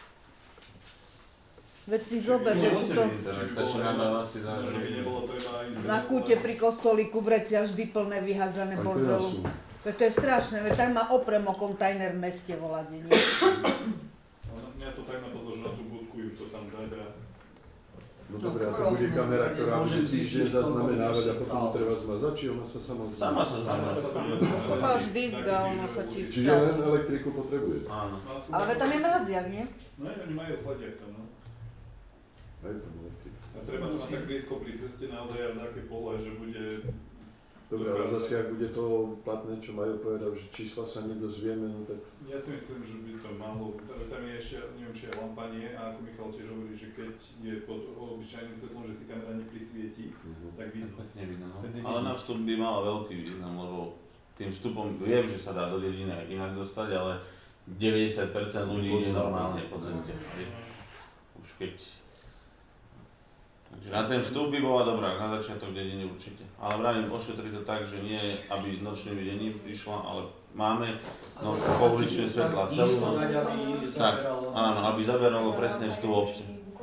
Veď si zober, že Nemusí to byť internet, stačí nabávací Že by záleží. nebolo treba internet. na kúte pri kostolíku vreciach vždy plné vyhádzané Aj teraz bordelu. sú. Veď to je strašné, veď tam má opremo kontajner v meste volať, nie? Ale mňa to tak napadlo, že na tú budku im to tam dať a... No dobré, a to bude kamera, ktorá bude týždeň zaznamenávať a potom ju treba zmazať, či ona sa sama zmazá? Sama sa sama. To máš disk a ono sa ti Čiže stáva. len elektriku potrebuje. Áno. Ale veď tam je mraziak, nie? No oni majú chladiak tam, no. Majú tam elektriku. A treba to mať tak blízko pri ceste naozaj aj v takej polohe, že bude... Dobre, ale zase ak bude to platné, čo majú povedať, že čísla sa nedozvieme, no tak... Ja si myslím, že by to malo, tam je ešte, neviem, či aj lampa nie, a ako Michal tiež hovorí, že keď je pod obyčajným svetlom, že si kamera neprisvietí, Mhm. tak vidno. Tak nevidno, no. Tedy Ale na vstup by mala veľký význam, lebo tým vstupom viem, že sa dá do dediny aj inak dostať, ale deväťdesiat percent ľudí ide normálne po ceste. hej. Už keď... Takže na ten vstup by bola dobrá, na začiatok dediny určite. Ale vravím, ošetriť to tak, že nie aby s nočným videním prišla, ale máme no, pouličné svetla celú noc. Tak, áno, aby zaberalo presne vstup obce.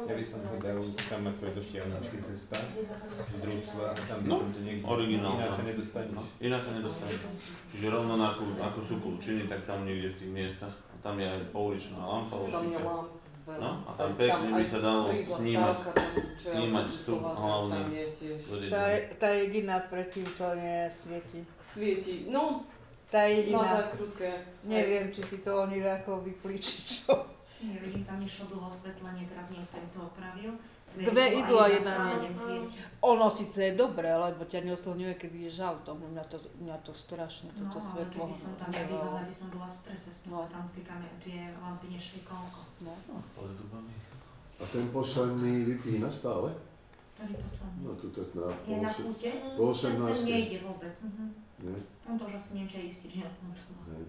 Ja by som ho dal tam ako je do Štiavničky cesta, z družstva a tam by No, som to niekde... originál. Ináč sa nedostaneš. No, ináč sa nedostaneš. Čiže rovno na ako, ako sú kľúčiny, tak tam niekde v tých miestach. A tam je aj pouličná lampa Tam je určite. lamp veľa. No, a tam pekne by sa dalo prízla snímať, stávka, tam čo ja snímať som vstup myslela, hlavný. tam je tiež. Tá, tá jediná predtým to nesvieti. Svieti, no, Tá na jediná. zákrutke. Neviem, či si to oni ako vyplí, či čo. Nevidím, tam nešlo dlho osvetlenie, teraz niekto to opravil. Dve idú a jedna nie. nesvieti. Ono síce je dobré, lebo ťa neoslňuje, keď ideš autom. Mňa to, mňa to strašne, No, toto ale svetlo. keby som tam nebývala, aby som bola v strese s tým, No. tam tie, kamer, tie lampy nešli koľko. No. Pod dubami. A ten posledný vypína stále? Ktorý posledný? No tu tak na Je na po kúte? po Ten, ten osemnástej. nejde vôbec. Mhm. Nie? On to už asi neviem, čo je istý, že neodpnúť. Hej.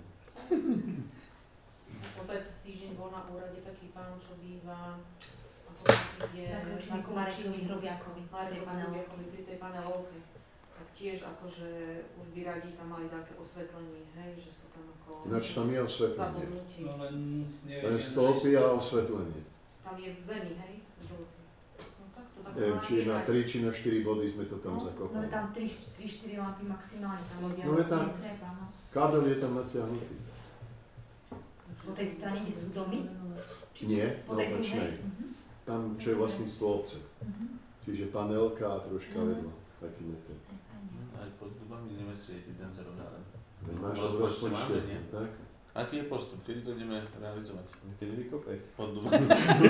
Podstate cez týždeň bol na úrade taký pán, čo býva ako ide Tak na ročníku Marekovi Hrobiakovi. Marekovi Hrobiakovi pri tej panelovke. Tak tiež akože už by radi tam mali také osvetlenie, hej, že sú tam ako Ináč tam je osvetlenie. zabudnutí. No len neviem. Len stĺpy a osvetlenie. Tam je v zemi, hej, žltý. No tak to tak Neviem, má či na nechať. tri či na štyri body sme to tam No, no zakopali. je tam tri štyri lampy maximálne, tam ľudia No je zase tam. netreba, no. Kábel je tam natiahnutý. Po tej strane, kde sú domy? Či Nie, po na tej opačnej. druhej? Mhm. Tam, čo je vlastníctvo obce. Mhm. Čiže panelka a troška Mhm. vedľa. Taký meter. To je fajn. Aj pod dubami ideme svietiť ten celodále. Veď máš V to v rozpočte rozpočte, máme, nie? tak? Aký je postup? Kedy to ideme realizovať? Keď vykopeš. Pod dubami.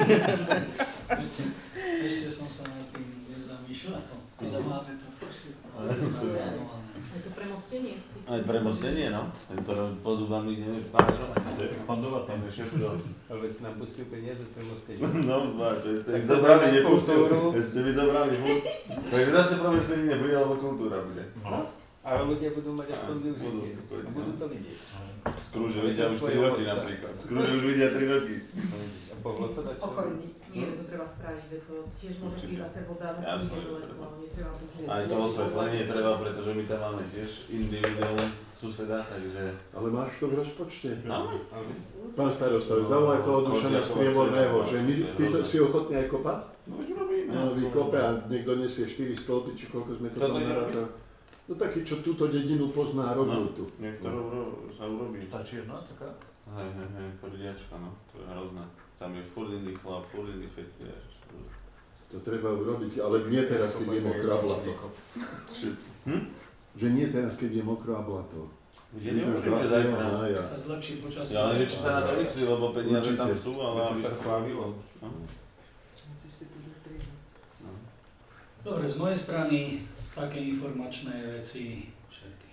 Ešte som sa nad tým nezamýšľal. Teda máme to naplánované. Je to premostenie si. Aj premostenie, no. Tento pod dubami ideme párovať. To je expandovať tam. Ale veď nám pustil peniaze, to je mostenie. No, čo ste Tak mi zobrali, zobrali nepustil. kultúru. Ste mi zobrali, furt. Takže zase premostenie nebude, alebo kultúra bude. No. Ale ľudia budú mať aspoň Áno, využitie. budú spokojní, A budú no. to vidieť. Skrúže vidia už tri roky napríklad. Skrúže už vidia tri roky. A pohlo sa dať. Spokojný. Nie, to treba spraviť, veď to tiež môže Určite. prísť zase voda, zase Jasné, ide že zle, treba. to netreba to zle. Aj to osvetlenie treba, pretože my tam máme tiež individuálne suseda, takže... Ale máš to v rozpočte. Áno. Pán starosta, zavolaj toho Dušana Strieborného, že my, ty to si ochotný aj kopať? No veď robíme. No, vykope a niekto nesie štyri stĺpy, či koľko sme to Kto to tam ide robiť? narátali. No taký, čo túto dedinu pozná, robil tu. Niektorou ro- sa urobí. Tá čierna taká? Hej, hej, hej, prdiačka, no. To je hrozné. Tam je furt iný chlap, furt iný fet, vieš. To treba urobiť, ale nie teraz, keď je mokré a blato. Hm? Že nie teraz, keď je mokré a blato. Že nehovorím, že zajtra. Keď sa zlepší počasie. Ja, ale že či sa na to myslí, lebo peniaze tam Určite. sú, ale To aby sa chválilo. No. Musíš si to dostriedať. No. Dobre, z mojej strany také informačné veci všetky.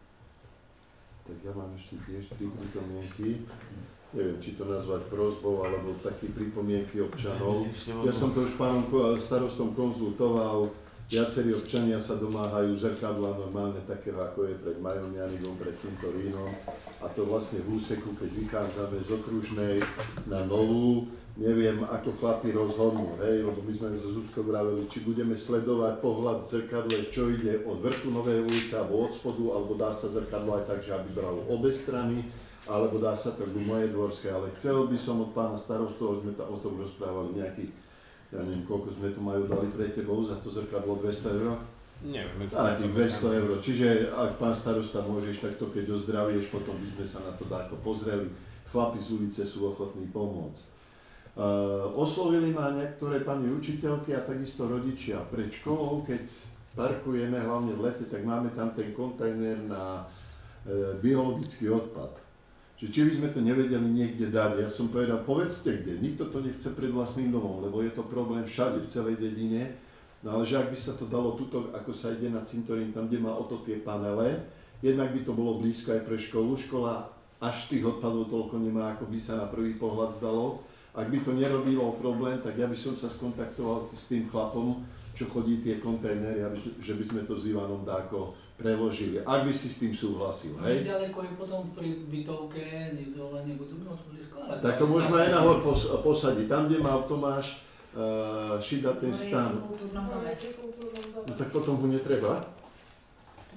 Tak ja mám ešte tiež tri pripomienky. Neviem, či to nazvať prosbou, alebo také pripomienky občanov. Ja som to už pánom starostom konzultoval. Viacerí občania sa domáhajú zrkadla normálne takého, ako je pred Majonianikom, pred Cintorínom. A to vlastne v úseku, keď vychádzame z Okružnej na Novú, neviem, ako chlapi rozhodnú, hej, lebo my sme so Zuzkou vraveli, či budeme sledovať pohľad v zrkadle, čo ide od vrchu Novej ulice alebo od spodu, alebo dá sa zrkadlo aj tak, že aby bralo obe strany, alebo dá sa to k mojej dvorskej, ale chcel by som od pána starostu, sme o tom rozprávali nejakých, ja neviem, koľko sme tu majú dali pre tebou za to zrkadlo, dvesto eur? Neviem, Takých dvesto eur, čiže ak pán starosta môžeš, tak to keď ozdravieš, potom by sme sa na to dáko pozreli. Chlapi z ulice sú ochotní pomôcť. Uh, oslovili ma niektoré pani učiteľky a takisto rodičia pred školou, keď parkujeme, hlavne v lete, tak máme tam ten kontajner na uh, biologický odpad. Čiže či by sme to nevedeli niekde dať, ja som povedal, povedzte kde, nikto to nechce pred vlastným domom, lebo je to problém všade, v celej dedine, no ale že ak by sa to dalo tuto, ako sa ide na cintorín, tam, kde má o to tie panele, jednak by to bolo blízko aj pre školu, škola až tých odpadov toľko nemá, ako by sa na prvý pohľad zdalo. Ak by to nerobilo problém, tak ja by som sa skontaktoval s tým chlapom, čo chodí tie kontajnery, aby, že by sme to s Ivanom dáko preložili. Ak by si s tým súhlasil, hej? Ďaleko je potom pri bytovke, dole nebudú moc blízko, ale... Tak to môžeme aj nahor pos- posadiť. Tam, kde mal Tomáš uh, šída ten stan, no tak potom ho netreba. Tak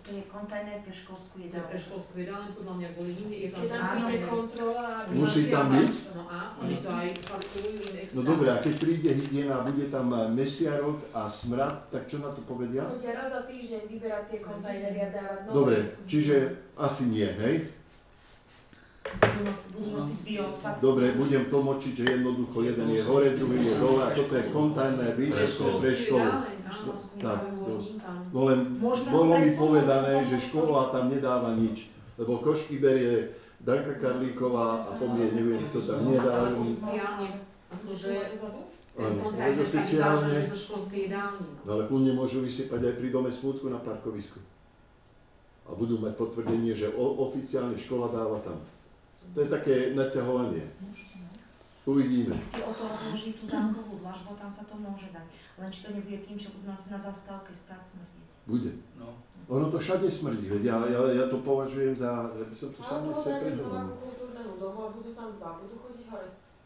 To je kontajner pre školskú jedálňu. Pre školskú jedálňu, podľa mňa kvôli nim je tam... Keď tam príde kontrola... Musí tam byť? No a oni to aj fakturujú extra. No dobre, a keď príde hygiena a bude tam mesiarok a smrad, tak čo na to povedia? Chodia raz za týždeň vyberať tie kontajnery a dávať nové. Dobre, čiže asi nie, hej? Budú nosiť, budú nosiť bioodpad. Dobre, budem tlmočiť, že jednoducho jeden je hore, druhý je dole a toto je kontajner výsledné pre školu. Tak, no len bolo mi povedané, že škola tam nedáva nič, lebo košky berie Danka Karlíková a po mne neviem, kto tam nedá. Áno, ale oficiálne. No ale kľudne môžu vysypať aj pri dome smútku na parkovisku. A budú mať potvrdenie, že oficiálne škola dáva tam. To je také naťahovanie. Uvidíme. Nech si o to odloží tú zámkovú dlažbu, tam sa to môže dať. Len či to nebude tým, čo budú nás na zastávke stáť smrdí. Bude. No. Ono to všade smrdí, veď ja, ja, ja to považujem za, že by som to sám nechcel prehodnúť. kultúrnemu domu a budú tam dva, budú chodiť hore.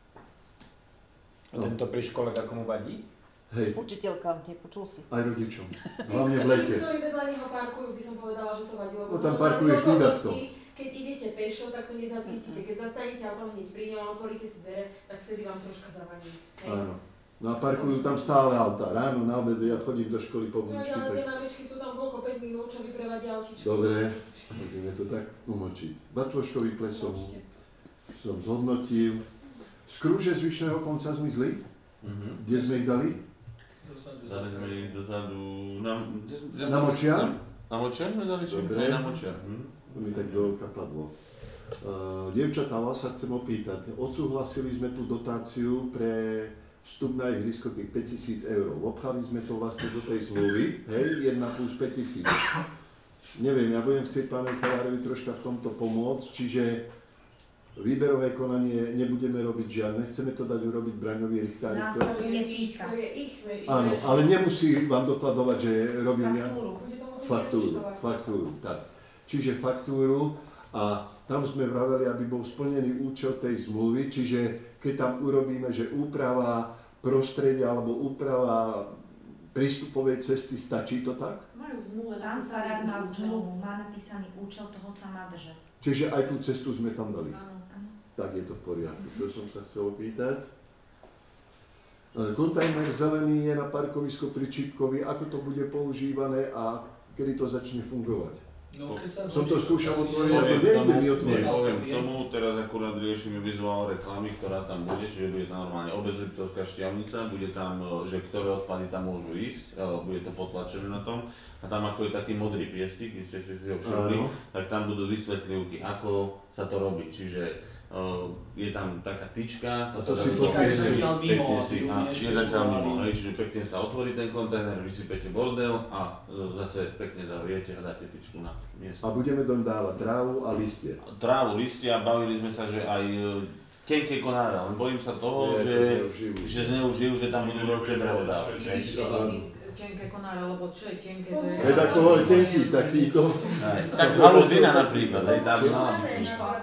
A tento priškolek ako mu vadí? Hej. Učiteľka, nepočul si. Aj rodičom. Hlavne v lete. Tí, ktorí vedľa neho parkujú, by som povedala, že to vadilo. No tam parkuješ ty takto. Keď idete pešo, tak to nezacítite. Keď zastanete auto hneď pri ňom a otvoríte si dvere, tak vtedy vám troška zavadí. Áno. No a parkujú tam stále auta. Ráno, na obed, ja chodím do školy po No vnúčky. ale tie námečky sú tam koľko, päť minút, čo vyprevadia autičky. Dobre, budeme to tak umočiť. Batôžkový ples som, som zhodnotil. Skrúže z vyšného konca zmizli? Mhm. Kde sme ich dali? Dali sme ich dozadu... Na, Na Močiar? Na Močiar sme dali čo? Dobre. Ne, na Močiar. Hm. To mi tak do oka padlo. Uh, dievčatá, vás sa chcem opýtať. Odsúhlasili sme tú dotáciu pre vstup na ihrisko tých päťtisíc eur. Obchali sme to vlastne do tej zmluvy, hej, jedna plus päťtisíc. Neviem, ja budem chcieť pánovi Fajárovi troška v tomto pomôcť, čiže výberové konanie nebudeme robiť žiadne, chceme to dať urobiť Braňovi Richtári. Nás sa to netýka. Áno, ale nemusí vám dokladovať, že robím ja... Faktúru. Faktúru, faktúru, tak. Čiže faktúru a tam sme vraveli, aby bol splnený účel tej zmluvy, čiže keď tam urobíme, že úprava prostredia alebo úprava prístupovej cesty, stačí to tak? Majú v zmluve Pán Farár má zmluvu, má napísaný účel, toho sa má držať. Čiže aj tú cestu sme tam dali. Áno, áno. Tak je to v poriadku, to som sa chcel opýtať. Kontajner zelený je na parkovisku pri Čipkovi, ako to bude používané a kedy to začne fungovať? No, keď sa som to skúšal otvoriť, Poviem a to k nejde tomu- mi otvoriť. Poviem k tomu, teraz akurát riešime vizuál reklamy, ktorá tam bude, čiže bude tam normálne obezlitovská šťavnica, bude tam, že ktoré odpady tam môžu ísť, bude to potlačené na tom a tam ako je taký modrý piestik, keď ste si ho všimli, tak tam budú vysvetlivky, ako sa to robí, čiže Uh, je tam taká tyčka, A to si to povieš, pekne, zatiaľ mimo, pekne si, ty a umieš je zatiaľ mimo, vyvolávať. hej, čiže pekne sa otvorí ten kontajner, vysypete bordel a uh, zase pekne zavriete a dáte tyčku na miesto. A budeme doň dávať trávu a listie. Trávu, listia, bavili sme sa, že aj uh, tenké konára, len bojím sa toho, Je, to že, zneužijú. že zneužijú, že tam budú veľké drevo dávať. Tenké konáre, lebo čo je tenké, to je... Veď ako ho je tenký, takýto. Tak haluzina napríklad, hej, tá by mala byť.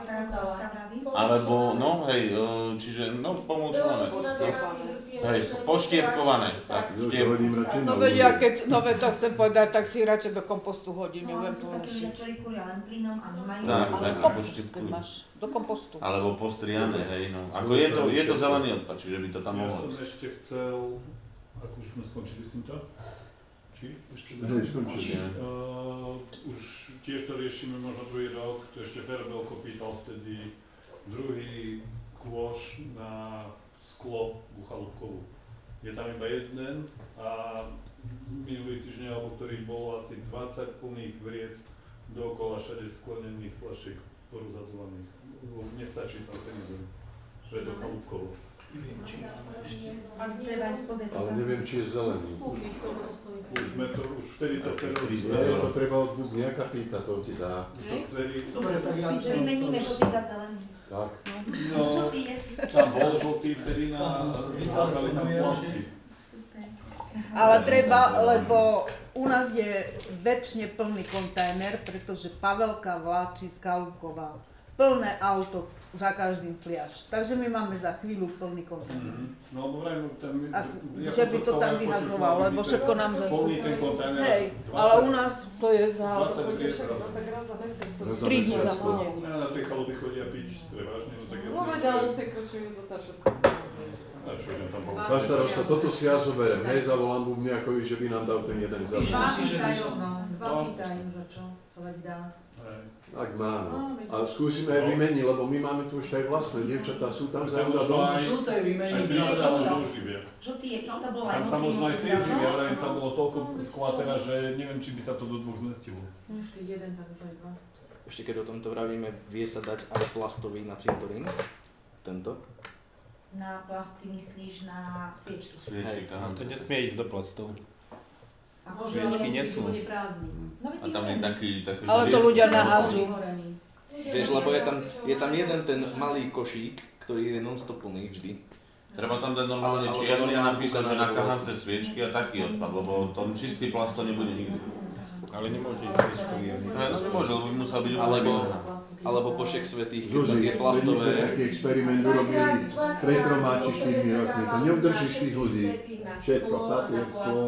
Alebo, no hej, uh, čiže, no pomôčované. Hej, poštiepkované, tak, štiep. No veď ja keď nové to chcem povedať, tak si radšej do kompostu hodím, No, ale neviem sú takí ľudia, ktorí kúria len plynom a nemajú... Tak, Ale tak, a kompost, poštiepkujú. keď máš, do kompostu. Alebo postriané, hej, no. Ako je to, je to zelený odpad, čiže by to tam Ja mohlo som ísť. ešte chcel, ako už sme skončili s týmto? Či? Ešte Hej, skončili. Uh, už tiež to riešime možno druhý rok, to ešte Ferbelko pýtal vtedy druhý kôš na sklo u Chalúbkovu. Je tam iba jeden a minulý týždeň, alebo ktorý bolo asi dvadsať plných vriec dookola všade sklenených fľašiek porozhadzovaných. Nestačí tam ten jeden, že je do Chalúbkovu. Neviem, či máme ešte. Treba aj spozrieť, to Ale sa- neviem, či je zelený. Kúpiť, koľko to stojí. Už sme to, už vtedy to Ferbelko Je to treba od Bubniaka pýtať, to ti dá. Už to vtedy... Dobre, tak ja... Vymeníme žltý za zelený. Tak. No, Žltý je. tam bol žltý vtedy na... Vytákali tam plasty. Ale treba, lebo u nás je väčšine plný kontajner, pretože Pavelka vláči z Kalúkova plné auto za každým fliaš. Takže my máme za chvíľu plný kontajner. Mm-hmm. No, lebo vraj, ten... A ja že by to tam vyhadzoval, lebo všetko nám zase... Plný ten kontajner. Hej, ale u nás to je za... dvadsať litrov. Tak raz za mesiac. tri dní za plnenie. Ja na tie chaluby chodia piť, prevažne, no tak ja... No veď, ale tie krčujú to tá všetko. A čo idem tam bol? Pán starosta, toto si ja zoberiem, hej, zavolám Bubniakovi, že by nám dal ten jeden Dva zápas. pýtajú, no, dva pýtajú, že čo sa dať dá. Ak má, no. Ale skúsime aj vymeniť, lebo my máme tu už aj vlastné, dievčatá sú tam za mňa doma. Žlté vymeniť za za Žltý je isto bol aj tam sa možno aj striežili, ja vrajím, tam bolo toľko skla teraz, že neviem, či by sa to do dvoch zmestilo. Ešte jeden, tak už aj dva. Ešte keď o tomto vravíme, vie sa dať aj plastový na cintorín? Tento? Na plasty myslíš na sviečky? Sviečky, aha. To nesmie ísť do plastov. A môže Sviečky ale nesú. bude prázdny. A tam je taký... taký Ale to ľudia nahádžu. Vieš, lebo je tam, je tam jeden ten malý košík, ktorý je non-stop plný vždy. Treba tam dať normálne Ale- ale čierny a normálne napísať, že bukaná na nebo- kahance sviečky a taký odpad, lebo to čistý plast to nebude nikdy. Ale nemôže ísť sviečkový. No nemôže, lebo by musel byť Alebo, úplne. alebo pošek svetých, keď sa Žuži, tie my plastové... sme taký experiment urobili pred troma či štyrmi rokmi. To neudržíš tých ľudí. Všetko, papier, sklo.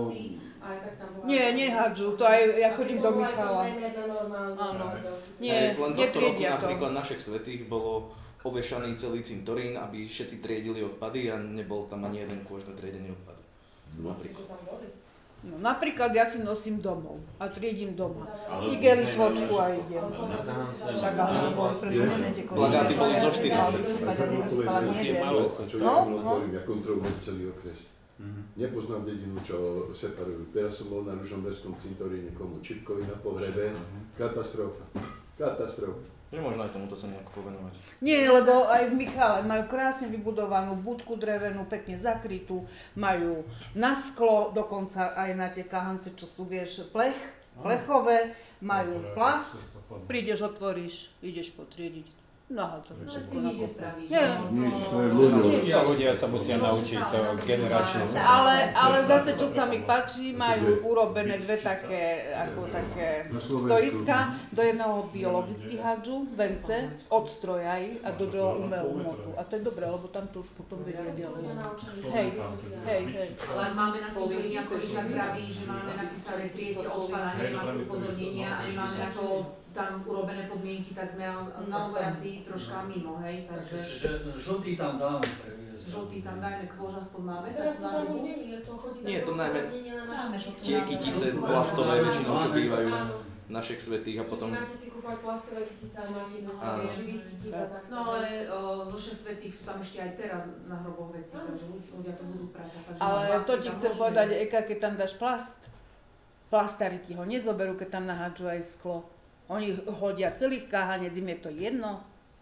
Nie, nehádžu, to aj ja chodím do Michala. Áno. Nie, Len tohto roku netriedia to. napríklad našich svetých bolo ovešaný celý cintorín, aby všetci triedili odpady a nebol tam ani jeden kôž na triedenie odpadu. Napríklad. No, napríklad ja si nosím domov a triedím doma. Ale- Igelitvočku a idem. Na kahance. Však ale to boli predmené tie košíky. Plagáty boli zo štyri. Ale vysypať, aby vysypala nie, že- No, no. Ja kontrolujem celý okres. Nepoznám dedinu, čo separujú. Teraz som bol na Ružomberskom cintoríne komu Čipkovi na pohrebe. Katastrofa. Katastrofa. Že možno aj tomuto sa nejako povenovať. Nie, lebo aj v Michale majú krásne vybudovanú budku drevenú, pekne zakrytú, majú na sklo, dokonca aj na tie kahance, čo sú, vieš, plech, plechové, majú plast. Prídeš, otvoríš, ideš potriediť. Nahádzame všetko na kopu. Nie. Nič, to je ľudia. To ľudia sa musia naučiť to generačne. Ale, ale zase, čo sa mi páči, majú urobené dve také, ako také stoiska, do jedného biologicky hádžu, vence, odstrojaj a do druhého umelú motu. A to je dobré, lebo tam to už potom vedia ďalej. Hej, hej, hej. Ale máme na cintoríne, ako Richard praví, že máme napísané triete odpada, nemáme upozornenia a nemáme na to tam urobené podmienky, tak sme naozaj asi troška mimo, hej, takže... Že žltý tam dáme previesť. Žltý tam dajme, kôž aspoň máme, Teraz tak to tam už zárubu. nie je, to chodí Nie, na to najmä na naše tie kytice plastové väčšinou, čo bývajú našich svetých a potom... Nemáte si kúpať plastové kytice, ale máte bez Áno. živých kytic a tak. No ale o, zo šesť svetých sú tam ešte aj teraz na hroboch veci, takže ľudia to budú pratať. takže Ale vlastne to ti tam chcem môžeme- povedať, Eka, keď tam dáš plast, plastári ti ho nezoberú, keď tam nahádžu aj sklo. Oni hodia celých káhanec, im je to jedno.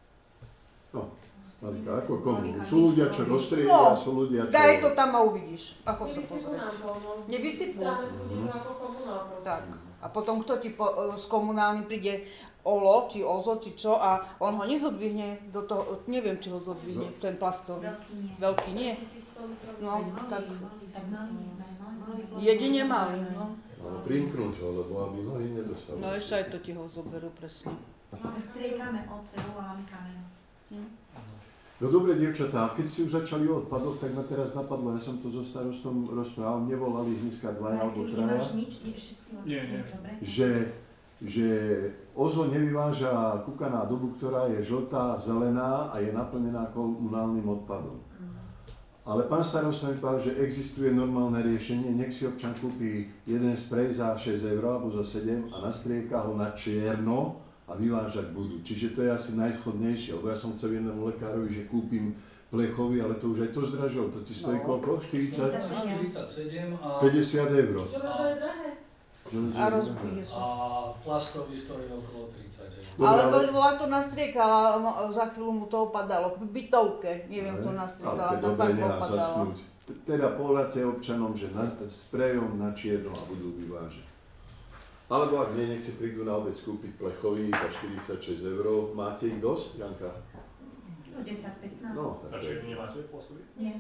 No, Marika, ako komu? Sú ľudia, čo rozstriedia, No, sú ľudia, čo... daj to tam a uvidíš, ako sa Nevysypú pozrie. nám to, no. Nevysypú. Dáme bude to ako komunál proste. Tak. A potom kto ti po, z komunálnym príde Olo, či Ozo, či čo a on ho nezodvihne do toho, neviem, či ho zodvihne, ten plastový. Veľký nie. Veľký nie. No, tak Tak malý, najmalý. Jedine malý, no. Ale primknúť ho, lebo aby nohy nedostali. No ešte aj to ti ho zoberú presne. Striekame od sebou a máme kameru. No dobre, dievčatá, keď ste už začali o odpadoch, tak ma teraz napadlo, ja som to so starostom rozprával, nevolali ich dneska dvaja alebo Už traja, nemáš nič? Nie, ešte ty máš. Nie, nie. Dobre. že, že Ozo nevyváža kukaná dobu, ktorá je žltá, zelená a je naplnená komunálnym odpadom. Ale pán starosta mi povedal, že existuje normálne riešenie, nech si občan kúpi jeden sprej za šesť eur alebo za sedem a nastrieka ho na čierno a vyvážať budú. Čiže to je asi najschodnejšie, lebo ja som chcel jednému lekárovi, že kúpim plechový, ale to už aj to zdražilo, to ti stojí No. koľko? štyridsať? štyridsaťsedem a, päťdesiat eur. Železo je drahé. a rozbije a sa. plastový stojí okolo tridsať eur. Ale volá to nastriekala, no, za chvíľu mu to opadalo. V bytovke, neviem, kto nastriekala, Ale to tá dobre farba nechá opadala. zasnúť. Teda poradte občanom, že na, sprejom na čierno a budú vyvážať. Alebo ak nie, nech si prídu na obec kúpiť plechový za štyridsaťšesť eur. Máte ich dosť, Janka? No desať pätnásť. No, tak A to je. či nemáte plastový? Nie.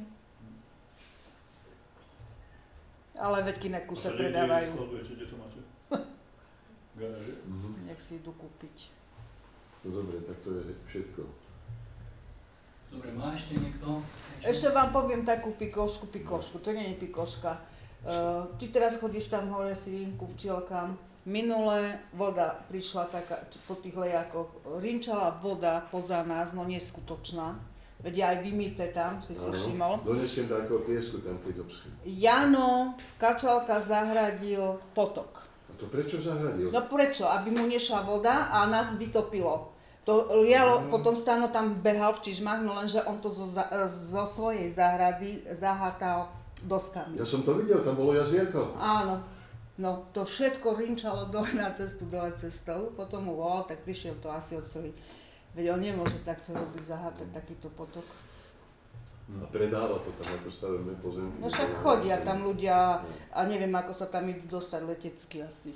Ale veď kineku sa A kde- predávajú. Kde skladujete, kde to máte? Garáže? Mhm. Nech si idú kúpiť. No dobre, tak to je všetko. Dobre, má ešte niekto? Ešte vám poviem takú pikošku, pikošku, to nie je pikoška. Uh, ty teraz chodíš tam hore si ku včielkám. Minule voda prišla taká po tých lejakoch, rinčala voda poza nás, no neskutočná. Veď aj vymýte tam, si si všimol. Donesiem takého piesku tam, keď obschne. Jano Kačalka zahradil potok. A to prečo zahradil? No prečo? Aby mu nešla voda a nás vytopilo. To lialo, no. Potom Stano tam behal v čižmách, no lenže on to zo, zo svojej záhrady zahátal doskami. Ja som to videl, tam bolo jazierko. Áno. No, to všetko rinčalo dole na cestu, dole cestou. Potom mu volal, tak prišiel to asi odstrojiť. Veď on nemôže takto robiť, zahátať takýto potok. A predáva to tam, ako stavíme pozemky. No však chodia tam ľudia a neviem, ako sa tam idú dostať letecky asi.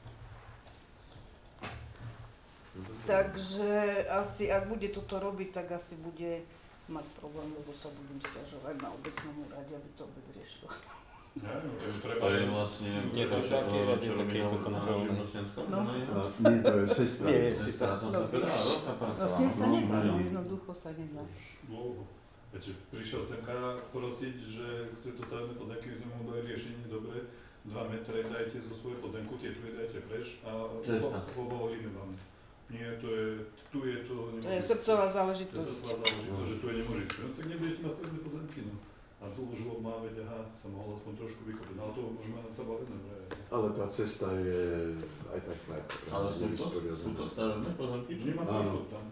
Takže asi, ak bude toto robiť, tak asi bude mať problém, lebo sa budem sťažovať na obecnom úrade, aby to vôbec riešilo. Ja, no, to, to je vlastne nie sú také rady, takéto kontrolné. No. Nie, to je sestra. Nie, je sestra. No, no s ním sa nedá, no jednoducho sa nedá. Dlho. Veď prišiel semka prosiť, že chce to stavebné pozemky, my sme mu dali riešenie dobre, dva metre dajte zo svojej pozemku, tie tu je dajte preš a povolíme vám. Nie, to je, tu je to... To je srdcová záležitosť. To je srdcová záležitosť, že tu je nemôže ísť. No tak nebudete na stavebné pozemky, no. A tu už má, veď, aha, sa mohol aspoň trošku vykopať, ale to môžeme na to baviť, ne? Ale tá cesta je aj tak najprv. Ale sú to, sú to stavebné pozemky? Nemá prístup tam.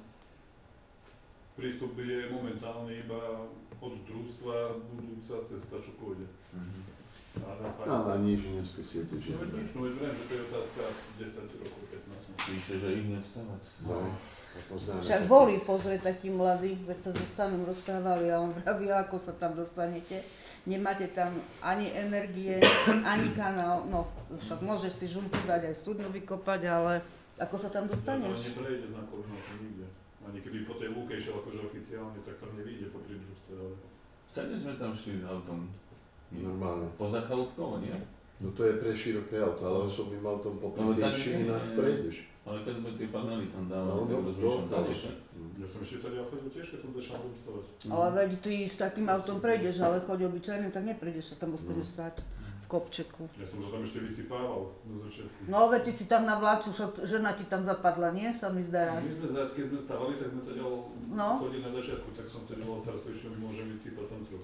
Prístup je momentálne iba od družstva budúca cesta, čo pôjde. Mm-hmm. A na nížinevské siete, že? No nič, no veď vrem, že to je otázka desať rokov, pätnásť. Píše, že ich nestavať. No. Však boli pozrieť takí mladí, veď sa so Stanom rozprávali a on vraví, ako sa tam dostanete. Nemáte tam ani energie, ani kanál, no však môžeš si žumpu dať aj studňu vykopať, ale ako sa tam dostaneš? Ja to neprejde z Nákolného, to nikde. Ani keby po tej lúke išiel akože oficiálne, tak tam nevyjde po pridružstve, ale... Vtedy sme tam šli autom. Normálne. Poza Chalúbkovo, nie? No to je pre široké auto, ale osobným autom popri no, tejších inak prejdeš. Ale keď sme tie panely tam dávali, no, tak no, rozmýšľam no, tady, že? Ja som ešte tady chodil tiež, keď som začal stavať. Ale veď ty s takým autom prejdeš, ale choď obyčajným, tak neprejdeš, sa tam ostaneš no. stáť v kopčeku. Ja som to tam ešte vysypával na začiatku. No veď ty si tam na vláču, žena ti tam zapadla, nie? Sa mi zdá raz. My sme, keď sme stavali, tak sme to ďal no. chodili na začiatku, tak som tedy bol starostlivý, že mi môžem vysypať tam trochu.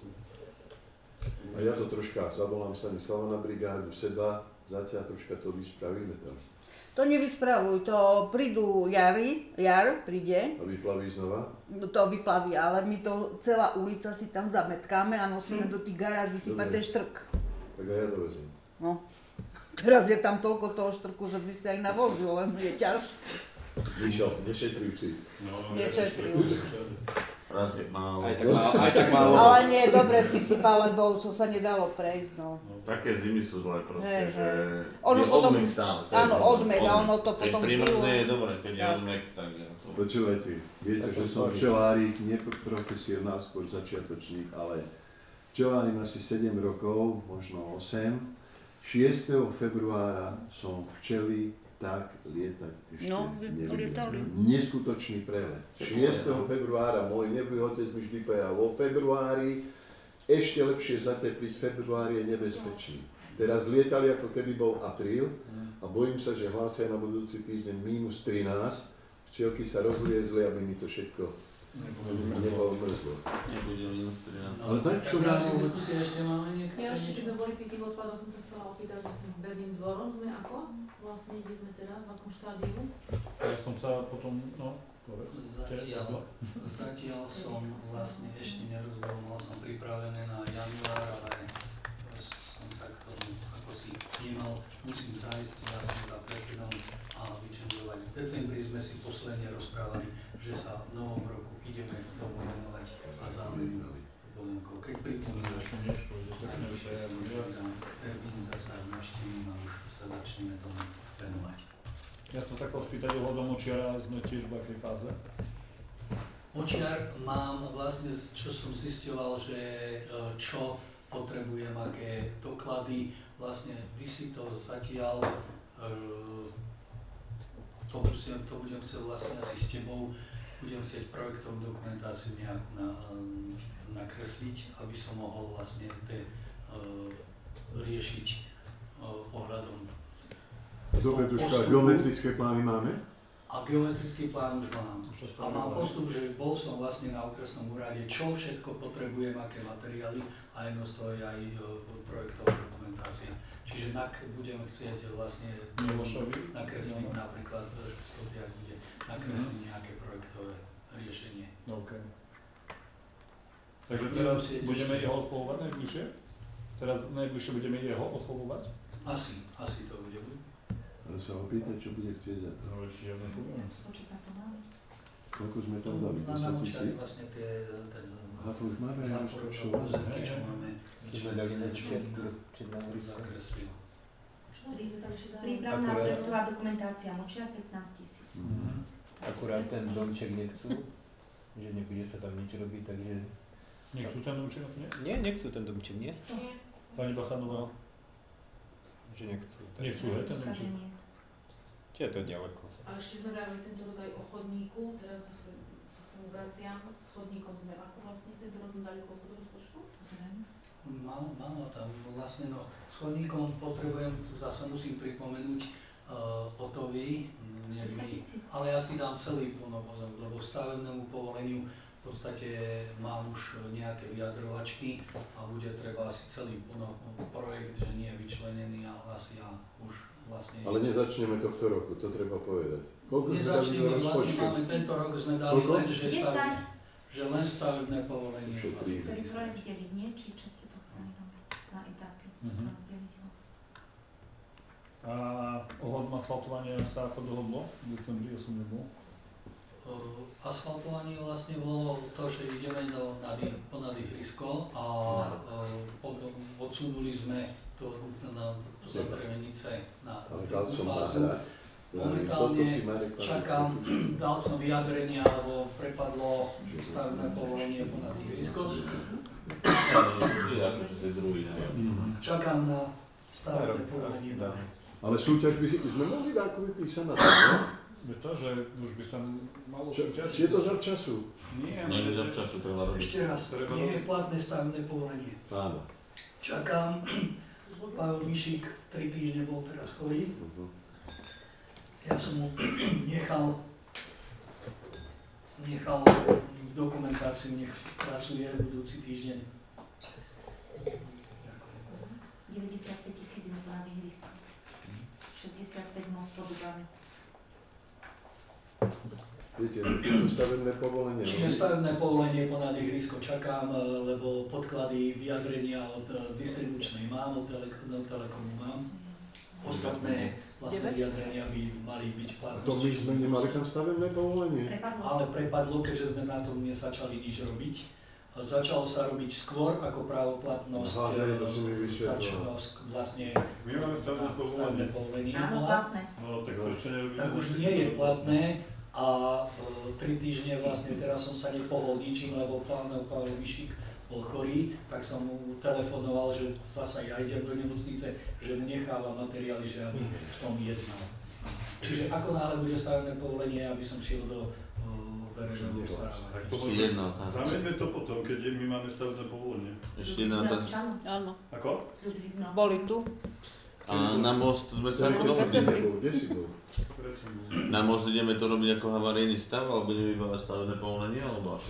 A ja to troška, zavolám sa Slava na brigádu, seba, zatiaľ troška to vyspravíme tam. To nevyspravuj, to prídu jary, jar príde. A vyplaví znova? No to vyplaví, ale my to, celá ulica si tam zametkáme a nosíme hm. do tých garák vysypať ten štrk. Tak aj ja dovezím. No, teraz je tam toľko toho štrku, že by si aj navozil, len je ťažké. Vyšel, nešetrivci. No, nešetrivci. Raz je málo. Aj tak málo. Aj tak málo. Ale nie, dobre si sypal, lebo čo sa nedalo prejsť, no. no také zimy sú zlé proste, hey, že ono je potom, odmek stále. Áno, odmek a ono to potom... Keď primrzne je dobré, keď je odmek, tak je to... Počúvajte, viete, že som včelárik, nie profesionál, skôr začiatočník, ale včelárím asi sedem rokov, možno osem. šiesteho februára som včely tak lietať ešte no, nevidel. Neskutočný prelet. šiesteho februára môj neboj otec mi vždy povedal, vo februári ešte lepšie zatepliť, február je nebezpečný. Teraz lietali ako keby bol apríl a bojím sa, že hlásia na budúci týždeň mínus trinásť. Včielky sa rozliezli, aby mi to všetko nebolo mrzlo. Nebude mínus trinásť. Ale tak som rád... Diskusie ešte máme niekto? Ja ešte, keď sme boli pri tých odpadoch, som sa chcela opýtať, že s tým zberným dvorom sme ako? Vlastne, kde sme teraz, v akom štádiu? Ja som sa potom, no, Zatiaľ, zatiaľ som vlastne ešte nerozhodol, mal som pripravené na január, ale som sa k tomu ako si nemal, musím zájsť vlastne za predsedom a vyčendovať. V decembri sme si posledne rozprávali, že sa v novom roku ideme tomu venovať a zámenu pozemkov. Keď pripomínaš, termín zasa navštívim a už sa začneme tomu venovať. Ja som sa chcel spýtať ohľadom Očiara, sme tiež v akej fáze? Očiar mám vlastne, čo som zisťoval, že čo potrebujem, aké doklady, vlastne visí to zatiaľ to to, musím, to budem chcieť vlastne asi s tebou, budem chcieť projektovú dokumentáciu nejakú na, nakresliť, aby som mohol vlastne te, uh, riešiť uh, ohľadom. Dobre, Duška, geometrické plány máme? A geometrický plán už mám. A mám postup, že bol som vlastne na okresnom úrade, čo všetko potrebujem, aké materiály a jedno z toho je aj projektová dokumentácia. Čiže nak budem chcieť vlastne nakresliť napríklad, že Stopiak bude nakresliť nejaké projektové riešenie. OK. Takže teraz budeme jeho oslovovať najbližšie? Teraz najbližšie budeme jeho oslovovať? Asi, asi to bude. Ale sa ho pýtať, čo bude chcieť za to. No ešte žiadne poviem. Koľko sme tam dali? desať tisíc? Vlastne tie, ten... Aha, to už máme aj rozpočtové. Pozemky, čo máme. Keď sme dali na začiatku rozpočtová zakreslil. Prípravná projektová dokumentácia, močia pätnásť tisíc. Akurát ten domček nechcú, že nebude sa tam nič robiť, takže... Nechcú ten domček, nie? Nie, nechcú ten domček, nie? Nie. Pani Bachanová? Že nechcú. Nechcú, hej, ten domček? Čiže je to ďaleko. A ešte sme vravili tento rok aj o chodníku, teraz sa, sa k tomu vraciam. S chodníkom sme ako vlastne tento rok dali koľko do rozpočtu? Málo, málo tam vlastne, no, s chodníkom potrebujem, tu zase musím pripomenúť uh, Otovi, neviem, ale ja si dám celý plnopozem, lebo stavebnému povoleniu v podstate mám už nejaké vyjadrovačky a bude treba asi celý plno projekt, že nie je vyčlenený, ale asi ja už vlastne... Ale nezačneme tohto roku, to treba povedať. Koľko sme dali do rozpočtu? Vlastne máme, tento rok sme dali len, že, stav, že len stavebné povolenie. Celý projekt deliť, nie? Či čo ste to chceli robiť na etapy? Uh-huh. Rozdeliť ho. A ohľadom asfaltovania sa ako dohodlo? V decembri ja som nebol. Uh, asfaltovanie vlastne bolo to, že ideme do, na, ponad ihrisko a uh, pod, odsunuli sme to na zatrevenice na druhú fázu. Momentálne čakám, dal som vyjadrenia, alebo prepadlo stavebné povolenie ponad ihrisko. Čakám na stavebné povolenie. Ale súťaž by si, sme mohli dáko vypísať na to, no? To, že už by sa malo Čo, súťažiť. či je to za času? Nie, nie je za času, treba robiť. Ešte raz, nie je platné stavebné povolenie. Áno. Čakám, Pavel Mišík tri týždne bol teraz chorý. Uh-huh. Ja som mu nechal, nechal dokumentáciu, nech pracuje budúci týždeň. deväťdesiatpäť tisíc na ihrisko. šesťdesiatpäť most pod Dubami. Viete, to stavebné povolenie. Čiže stavebné povolenie ponad ihrisko čakám, lebo podklady, vyjadrenia od distribučnej mám, od Telekomu mám. Ostatné vlastne vyjadrenia by mali byť v platnosti. To my sme nemali tam stavebné povolenie? Ale prepadlo, keďže sme na tom nesačali nič robiť. Začalo sa robiť skôr ako právoplatnosť. Aha, ne, to som mi vysvetlil. Vlastne my máme stavebné povolenie. povolenie. Áno, platné. No, tak prečo nerobíme? Tak už nie je platné a e, tri týždne vlastne teraz som sa nepohol ničím, lebo pánov Pavel Mišík bol chorý, tak som mu telefonoval, že zasa ja idem do nemocnice, že mu necháva materiály, že aby v tom jednal. Čiže ako náhle bude stavebné povolenie, aby som šiel do verejného obstarávania. Tak to môžeme, zamieňme to potom, keď my máme stavebné povolenie. Ešte jedna tá... Áno. Ako? Boli tu. A na most sme sa ako dohodli. Kde si bol? Na most ideme to robiť ako havarijný stav, alebo budeme vybávať stavebné povolenie, alebo ako?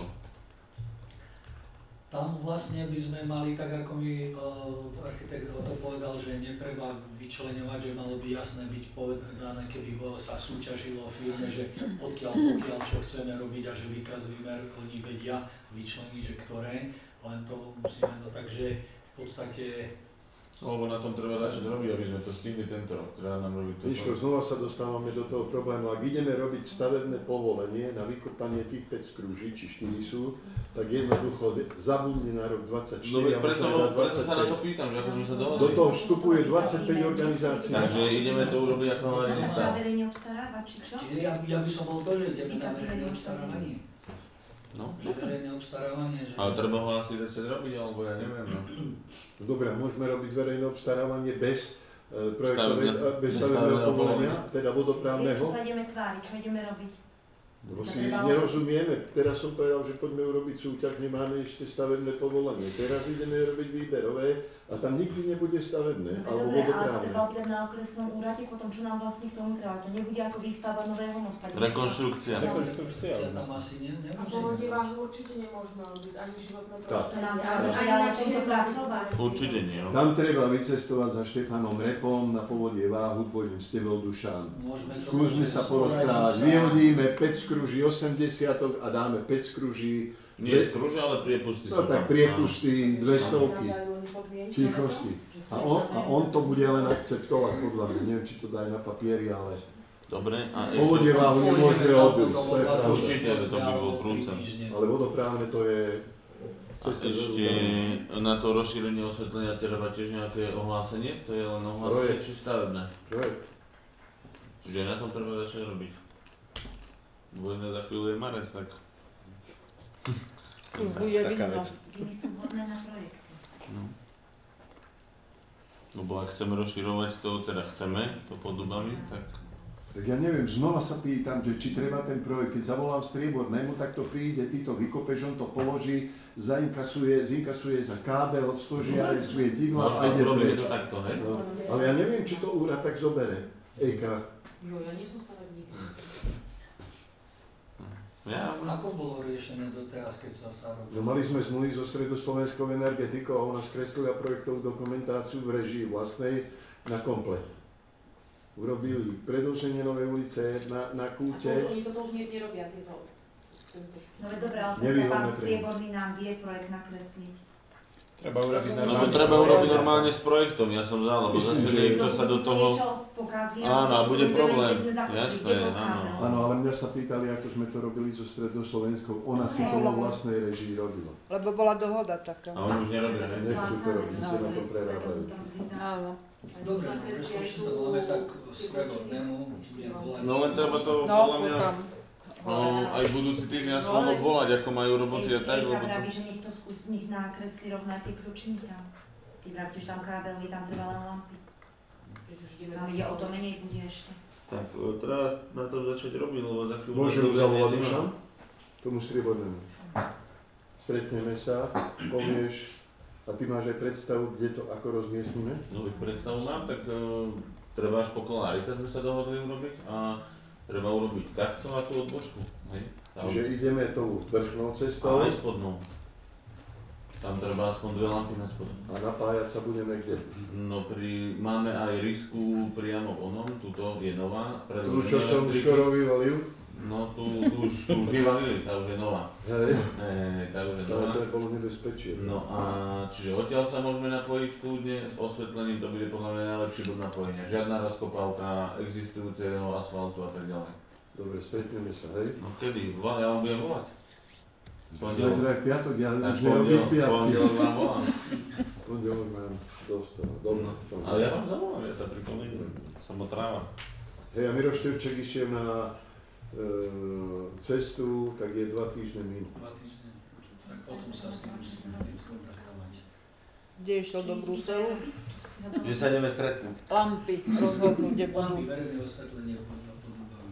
Tam vlastne by sme mali, tak ako mi uh, architekt to povedal, že netreba vyčleňovať, že malo by jasné byť povedané, keby bolo, sa súťažilo v firme, že odkiaľ pokiaľ čo chceme robiť a že výkaz výmer oni vedia vyčleniť, že ktoré, len to musíme, no takže v podstate... Lebo na tom treba začať robiť, aby sme to stihli tento rok. Treba nám robiť toto. Miško, znova sa dostávame do toho problému. Ak ideme robiť stavebné povolenie na vykopanie tých päť skrúží, či štyri sú, tak jednoducho zabudni na rok dvadsaťštyri. No preto, preto sa na to pýtam, že ako sme sa dohodli. Do toho vstupuje dvadsaťpäť organizácií. Takže ideme to urobiť ako havarijný stav. Na verejne obstarávať, či čo? Čiže ja, ja by som bol to, že ideme na verejné obstarávanie. No. Že verejné obstarávanie, že... Ale treba ho asi začať robiť, alebo ja neviem, no. Dobre, môžeme robiť verejné obstarávanie bez projektové, bez stavebného povolenia, teda vodoprávneho. Čo sa ideme tváriť, čo ideme robiť? Lebo si nerozumieme. Teraz som povedal, že poďme urobiť súťaž, nemáme ešte stavebné povolenie. Teraz ideme robiť výberové a tam nikdy nebude stavebné, No, alebo dobre, ale sa vodoprávne. treba opýtať na okresnom úrade, potom čo nám vlastne k tomu treba. To nebude ako výstavba nového mosta. Rekonštrukcia. Rekonštrukcia. Ja tam asi ne, A nemusíme. povodieváhu určite nemôžeme robiť ani životné Tak. To prostredie. nám treba ani- začať ani ale na na tomto čiernu pracovať. Určite nie. No. Tam treba vycestovať za Štefanom Repom na povodie Váhu, pôjdem s tebou, Dušan. Môžeme to Skúsme sa porozprávať, vyhodíme päť skruží osemdesiatok a dáme päť skruží. Nie skruže, ale priepusty No sú tak tam. priepusty, dve stovky. Dajú len podmienky. Tichosti. A on, a on to bude len akceptovať podľa mňa. Neviem, či to dá aj na papieri, ale Dobre, a povodie ešte... Váhu nemôžeme odísť, to je pravda. Určite, to by bol prúcem. Ale vodoprávne to je A cesta do ešte na to rozšírenie osvetlenia treba tiež nejaké ohlásenie? To je len ohlásenie Projekt. či stavebné? Projekt. Čiže na tom treba začať robiť. Budeme za chvíľu je marec, tak... Už bude Taká vidno. vec. Zimy sú vhodné na projekty. No. Lebo ak chceme rozširovať to, teda chceme, to pod Dubami, tak... Tak ja neviem, znova sa pýtam, že či treba ten projekt, keď zavolám Striebornému, tak to príde, ty to vykopeš, on to položí, zainkasuje, zinkasuje za kábel, stožiare, svietidla a ide Robíme preč. to takto, hej? No, ale ja neviem, či to úrad tak zobere. Ejka. Jo, ja nie som stavebník. Ja, Ako bolo riešené doteraz, keď sa sa No robilo? mali sme zmluvy so Stredoslovenskou energetikou a ona skreslila projektovú dokumentáciu v režii vlastnej na komplet. Urobili predĺženie Novej ulice na, na A to kúte. už, oni toto už nie, nerobia, tieto... tento- No veď dobré, ale keď sa Nevýhodné pán pre Strieborný nám vie projekt nakresliť. Treba urobiť no, normálne. treba urobiť normálne s projektom, ja som za, lebo Myslím, zase že- niekto sa do toho... Áno, a bude problém. Jasné, áno. Áno, ale mňa sa pýtali, ako sme to robili so Stredoslovenskou. Ona si to vo vlastnej režii robila. Lebo bola dohoda taká. A oni už nerobia, ne? Nechcú to robiť, že na to prerábajú. Áno. Dobre, no, presne to máme tak v Strebornému, budem volať. No len treba to, No, podľa mňa, tam. no, aj budúci týždeň aspoň volať, ako majú roboty a tak, lebo to... vraví, že nech to skús, nech nakreslí rovno aj tie kľúčiny tam. Ty vraví, že tam kábel, je tam treba len lampy. Keď už ideme Tam ide o to menej bude ešte. Tak, e, treba na to začať robiť, lebo za chvíľu... Môžem to zavolať zima. Dušan? Tomu Striebornému. Stretneme sa, povieš a ty máš aj predstavu, kde to ako rozmiestnime? No veď predstavu mám, tak uh, treba až po Kolárika sme sa dohodli urobiť a treba urobiť takto a tú odbočku, hej? Tam, Čiže ideme tou vrchnou cestou aj spodnou. Tam treba aspoň dve lampy na spod. a napájať sa budeme kde? No pri, máme aj risku priamo onom, tuto je nová. Tu, čo predĺžená som elektriky. skoro vyvalil? No tu, tu, už, tu už vyvalili, tá už je nová. Hej, Ne, ne, ne, tá už je ale nová. to je bolo nebezpečie. No a čiže odtiaľ sa môžeme napojiť kľudne, s osvetlením to bude podľa mňa najlepší bod napojenia. Žiadna rozkopávka existujúceho asfaltu a tak ďalej. Dobre, stretneme sa, hej? No kedy? Volá, ja vám budem volať. Zajtra je piatok, ja Tak už nerobím pondelok- piatky. pondelok vám volám. Pondelok mám dosť toho. Dobre. No, ale ja vám zavolám, ja sa pripomeniem. Som otráva. Hej, a Miro Števček išiel na e, cestu, tak je dva týždne mimo. Dva týždne. Tak potom sa s ním musíme viac kontaktovať. Kde išiel do Bruselu? Že sa ideme stretnúť. Lampy rozhodnú, kde budú. Lampy, verejné osvetlenie pod Dubami.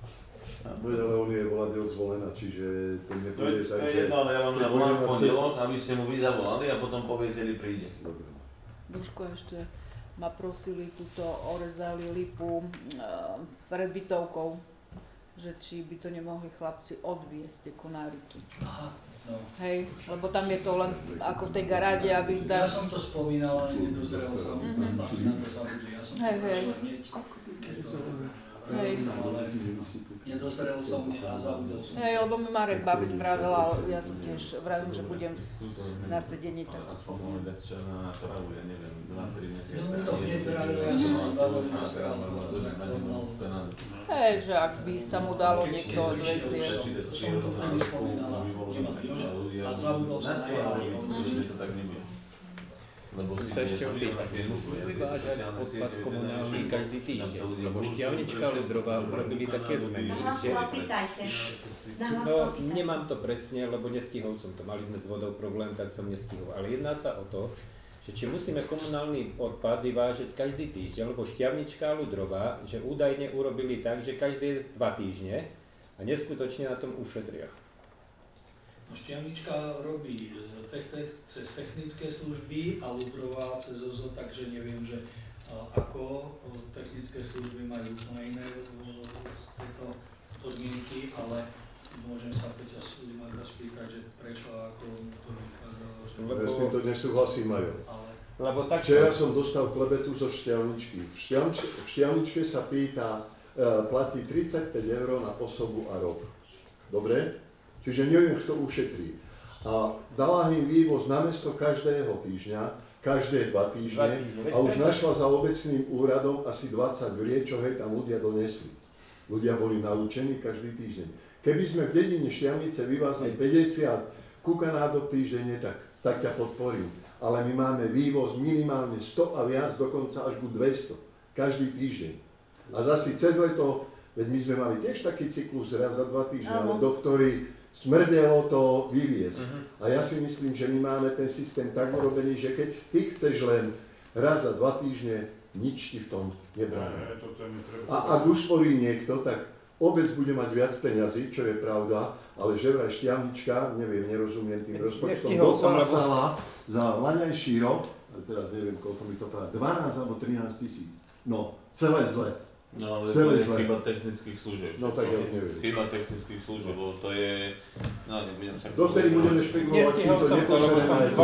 No, ale on je volať odzvolená, čiže to To nebude je, to tak, je že... jedno, ale ja vám keď zavolám budeme v mať pondelok, aby ste mu vy zavolali a potom povie, kedy príde. Dobre. Duško ešte ma prosili, tuto orezali lipu e, pred bytovkou, že či by to nemohli chlapci odviesť tie konáriky. Aha, no. Hej, lebo tam je to len ako v tej garáde, aby Ja dá... som to spomínal, ale nedozrel som, Mhm. mm-hmm. na to zabudli. Ja som Hej, to hej. prišiel hneď, keď to Hej. som, ale nedozrel som a zabudol som. Hej, lebo mi Marek Babic vravela, ja som tiež vravím, že budem na sedení, tak to Mohli dať černá na travu, ja neviem, dva tri mesiace. No mi to vybrali, ja som vám dal na správu, tak to mal. hej, že ak by sa mu dalo niekto odvezie. Som to vtedy spomínala, nemá Joža, a zabudol som na vás. že to tak nebude. Lebo Chcem sa ešte opýtať, musíme vyvážať odpad komunálny každý týždeň, lebo Štiavnička a Ludrová urobili také zmeny. Na hlas kde- sa opýtajte. Na hlas sa No, opýtajte. nemám to presne, lebo nestihol som to. Mali sme s vodou problém, tak som nestihol. Ale jedná sa o to, že či musíme komunálny odpad vyvážať každý týždeň, lebo Štiavnička a Ľudrová, že údajne urobili tak, že každé dva týždne a neskutočne na tom ušetria. No, Štiavnička robí z te- te- cez technické služby a Ľudrová cez ó zet ó, takže neviem, že a, ako technické služby majú úplne iné tieto podmienky, ale môžem sa Peťa Slimáka spýtať, že prečo a ako to vychádzalo. Že... Ja s týmto nesúhlasím, Majo. Ale... Lebo tak... Včera som dostal klebetu zo Štiavničky. V, Štiavnič- v Štiavničke sa pýta, e, platí tridsaťpäť eur na osobu a rok. Dobre? Čiže neviem, kto ušetrí. A dala im vývoz na mesto každého týždňa, každé dva týždne a už našla za obecným úradom asi dvadsať vriečok, čo hej, tam ľudia donesli. Ľudia boli naučení každý týždeň. Keby sme v dedine Štiavnice vyvázli päťdesiat kukanádok týždenne, tak, tak ťa podporím. Ale my máme vývoz minimálne sto a viac, dokonca až ku dvesto. Každý týždeň. A zasi cez leto, veď my sme mali tiež taký cyklus raz za dva týždne, ale do ktorý smrdelo to vyviesť. Uh-huh. A ja si myslím, že my máme ten systém tak urobený, že keď ty chceš len raz za dva týždne, nič ti v tom nebráni. A ak usporí niekto, tak obec bude mať viac peňazí, čo je pravda, ale že vraj Štiavnička, neviem, nerozumiem tým rozpočtom, doplácala za laňajší rok, ale teraz neviem, koľko mi to povedal, dvanásť alebo trinásť tisíc. No, celé zle. No ale celé to je zle. chyba technických služieb. No tak ja už neviem. Chyba technických služieb, lebo to je... No, nebudem sa... Dotedy budeme špekulovať, kým to nepozeráme.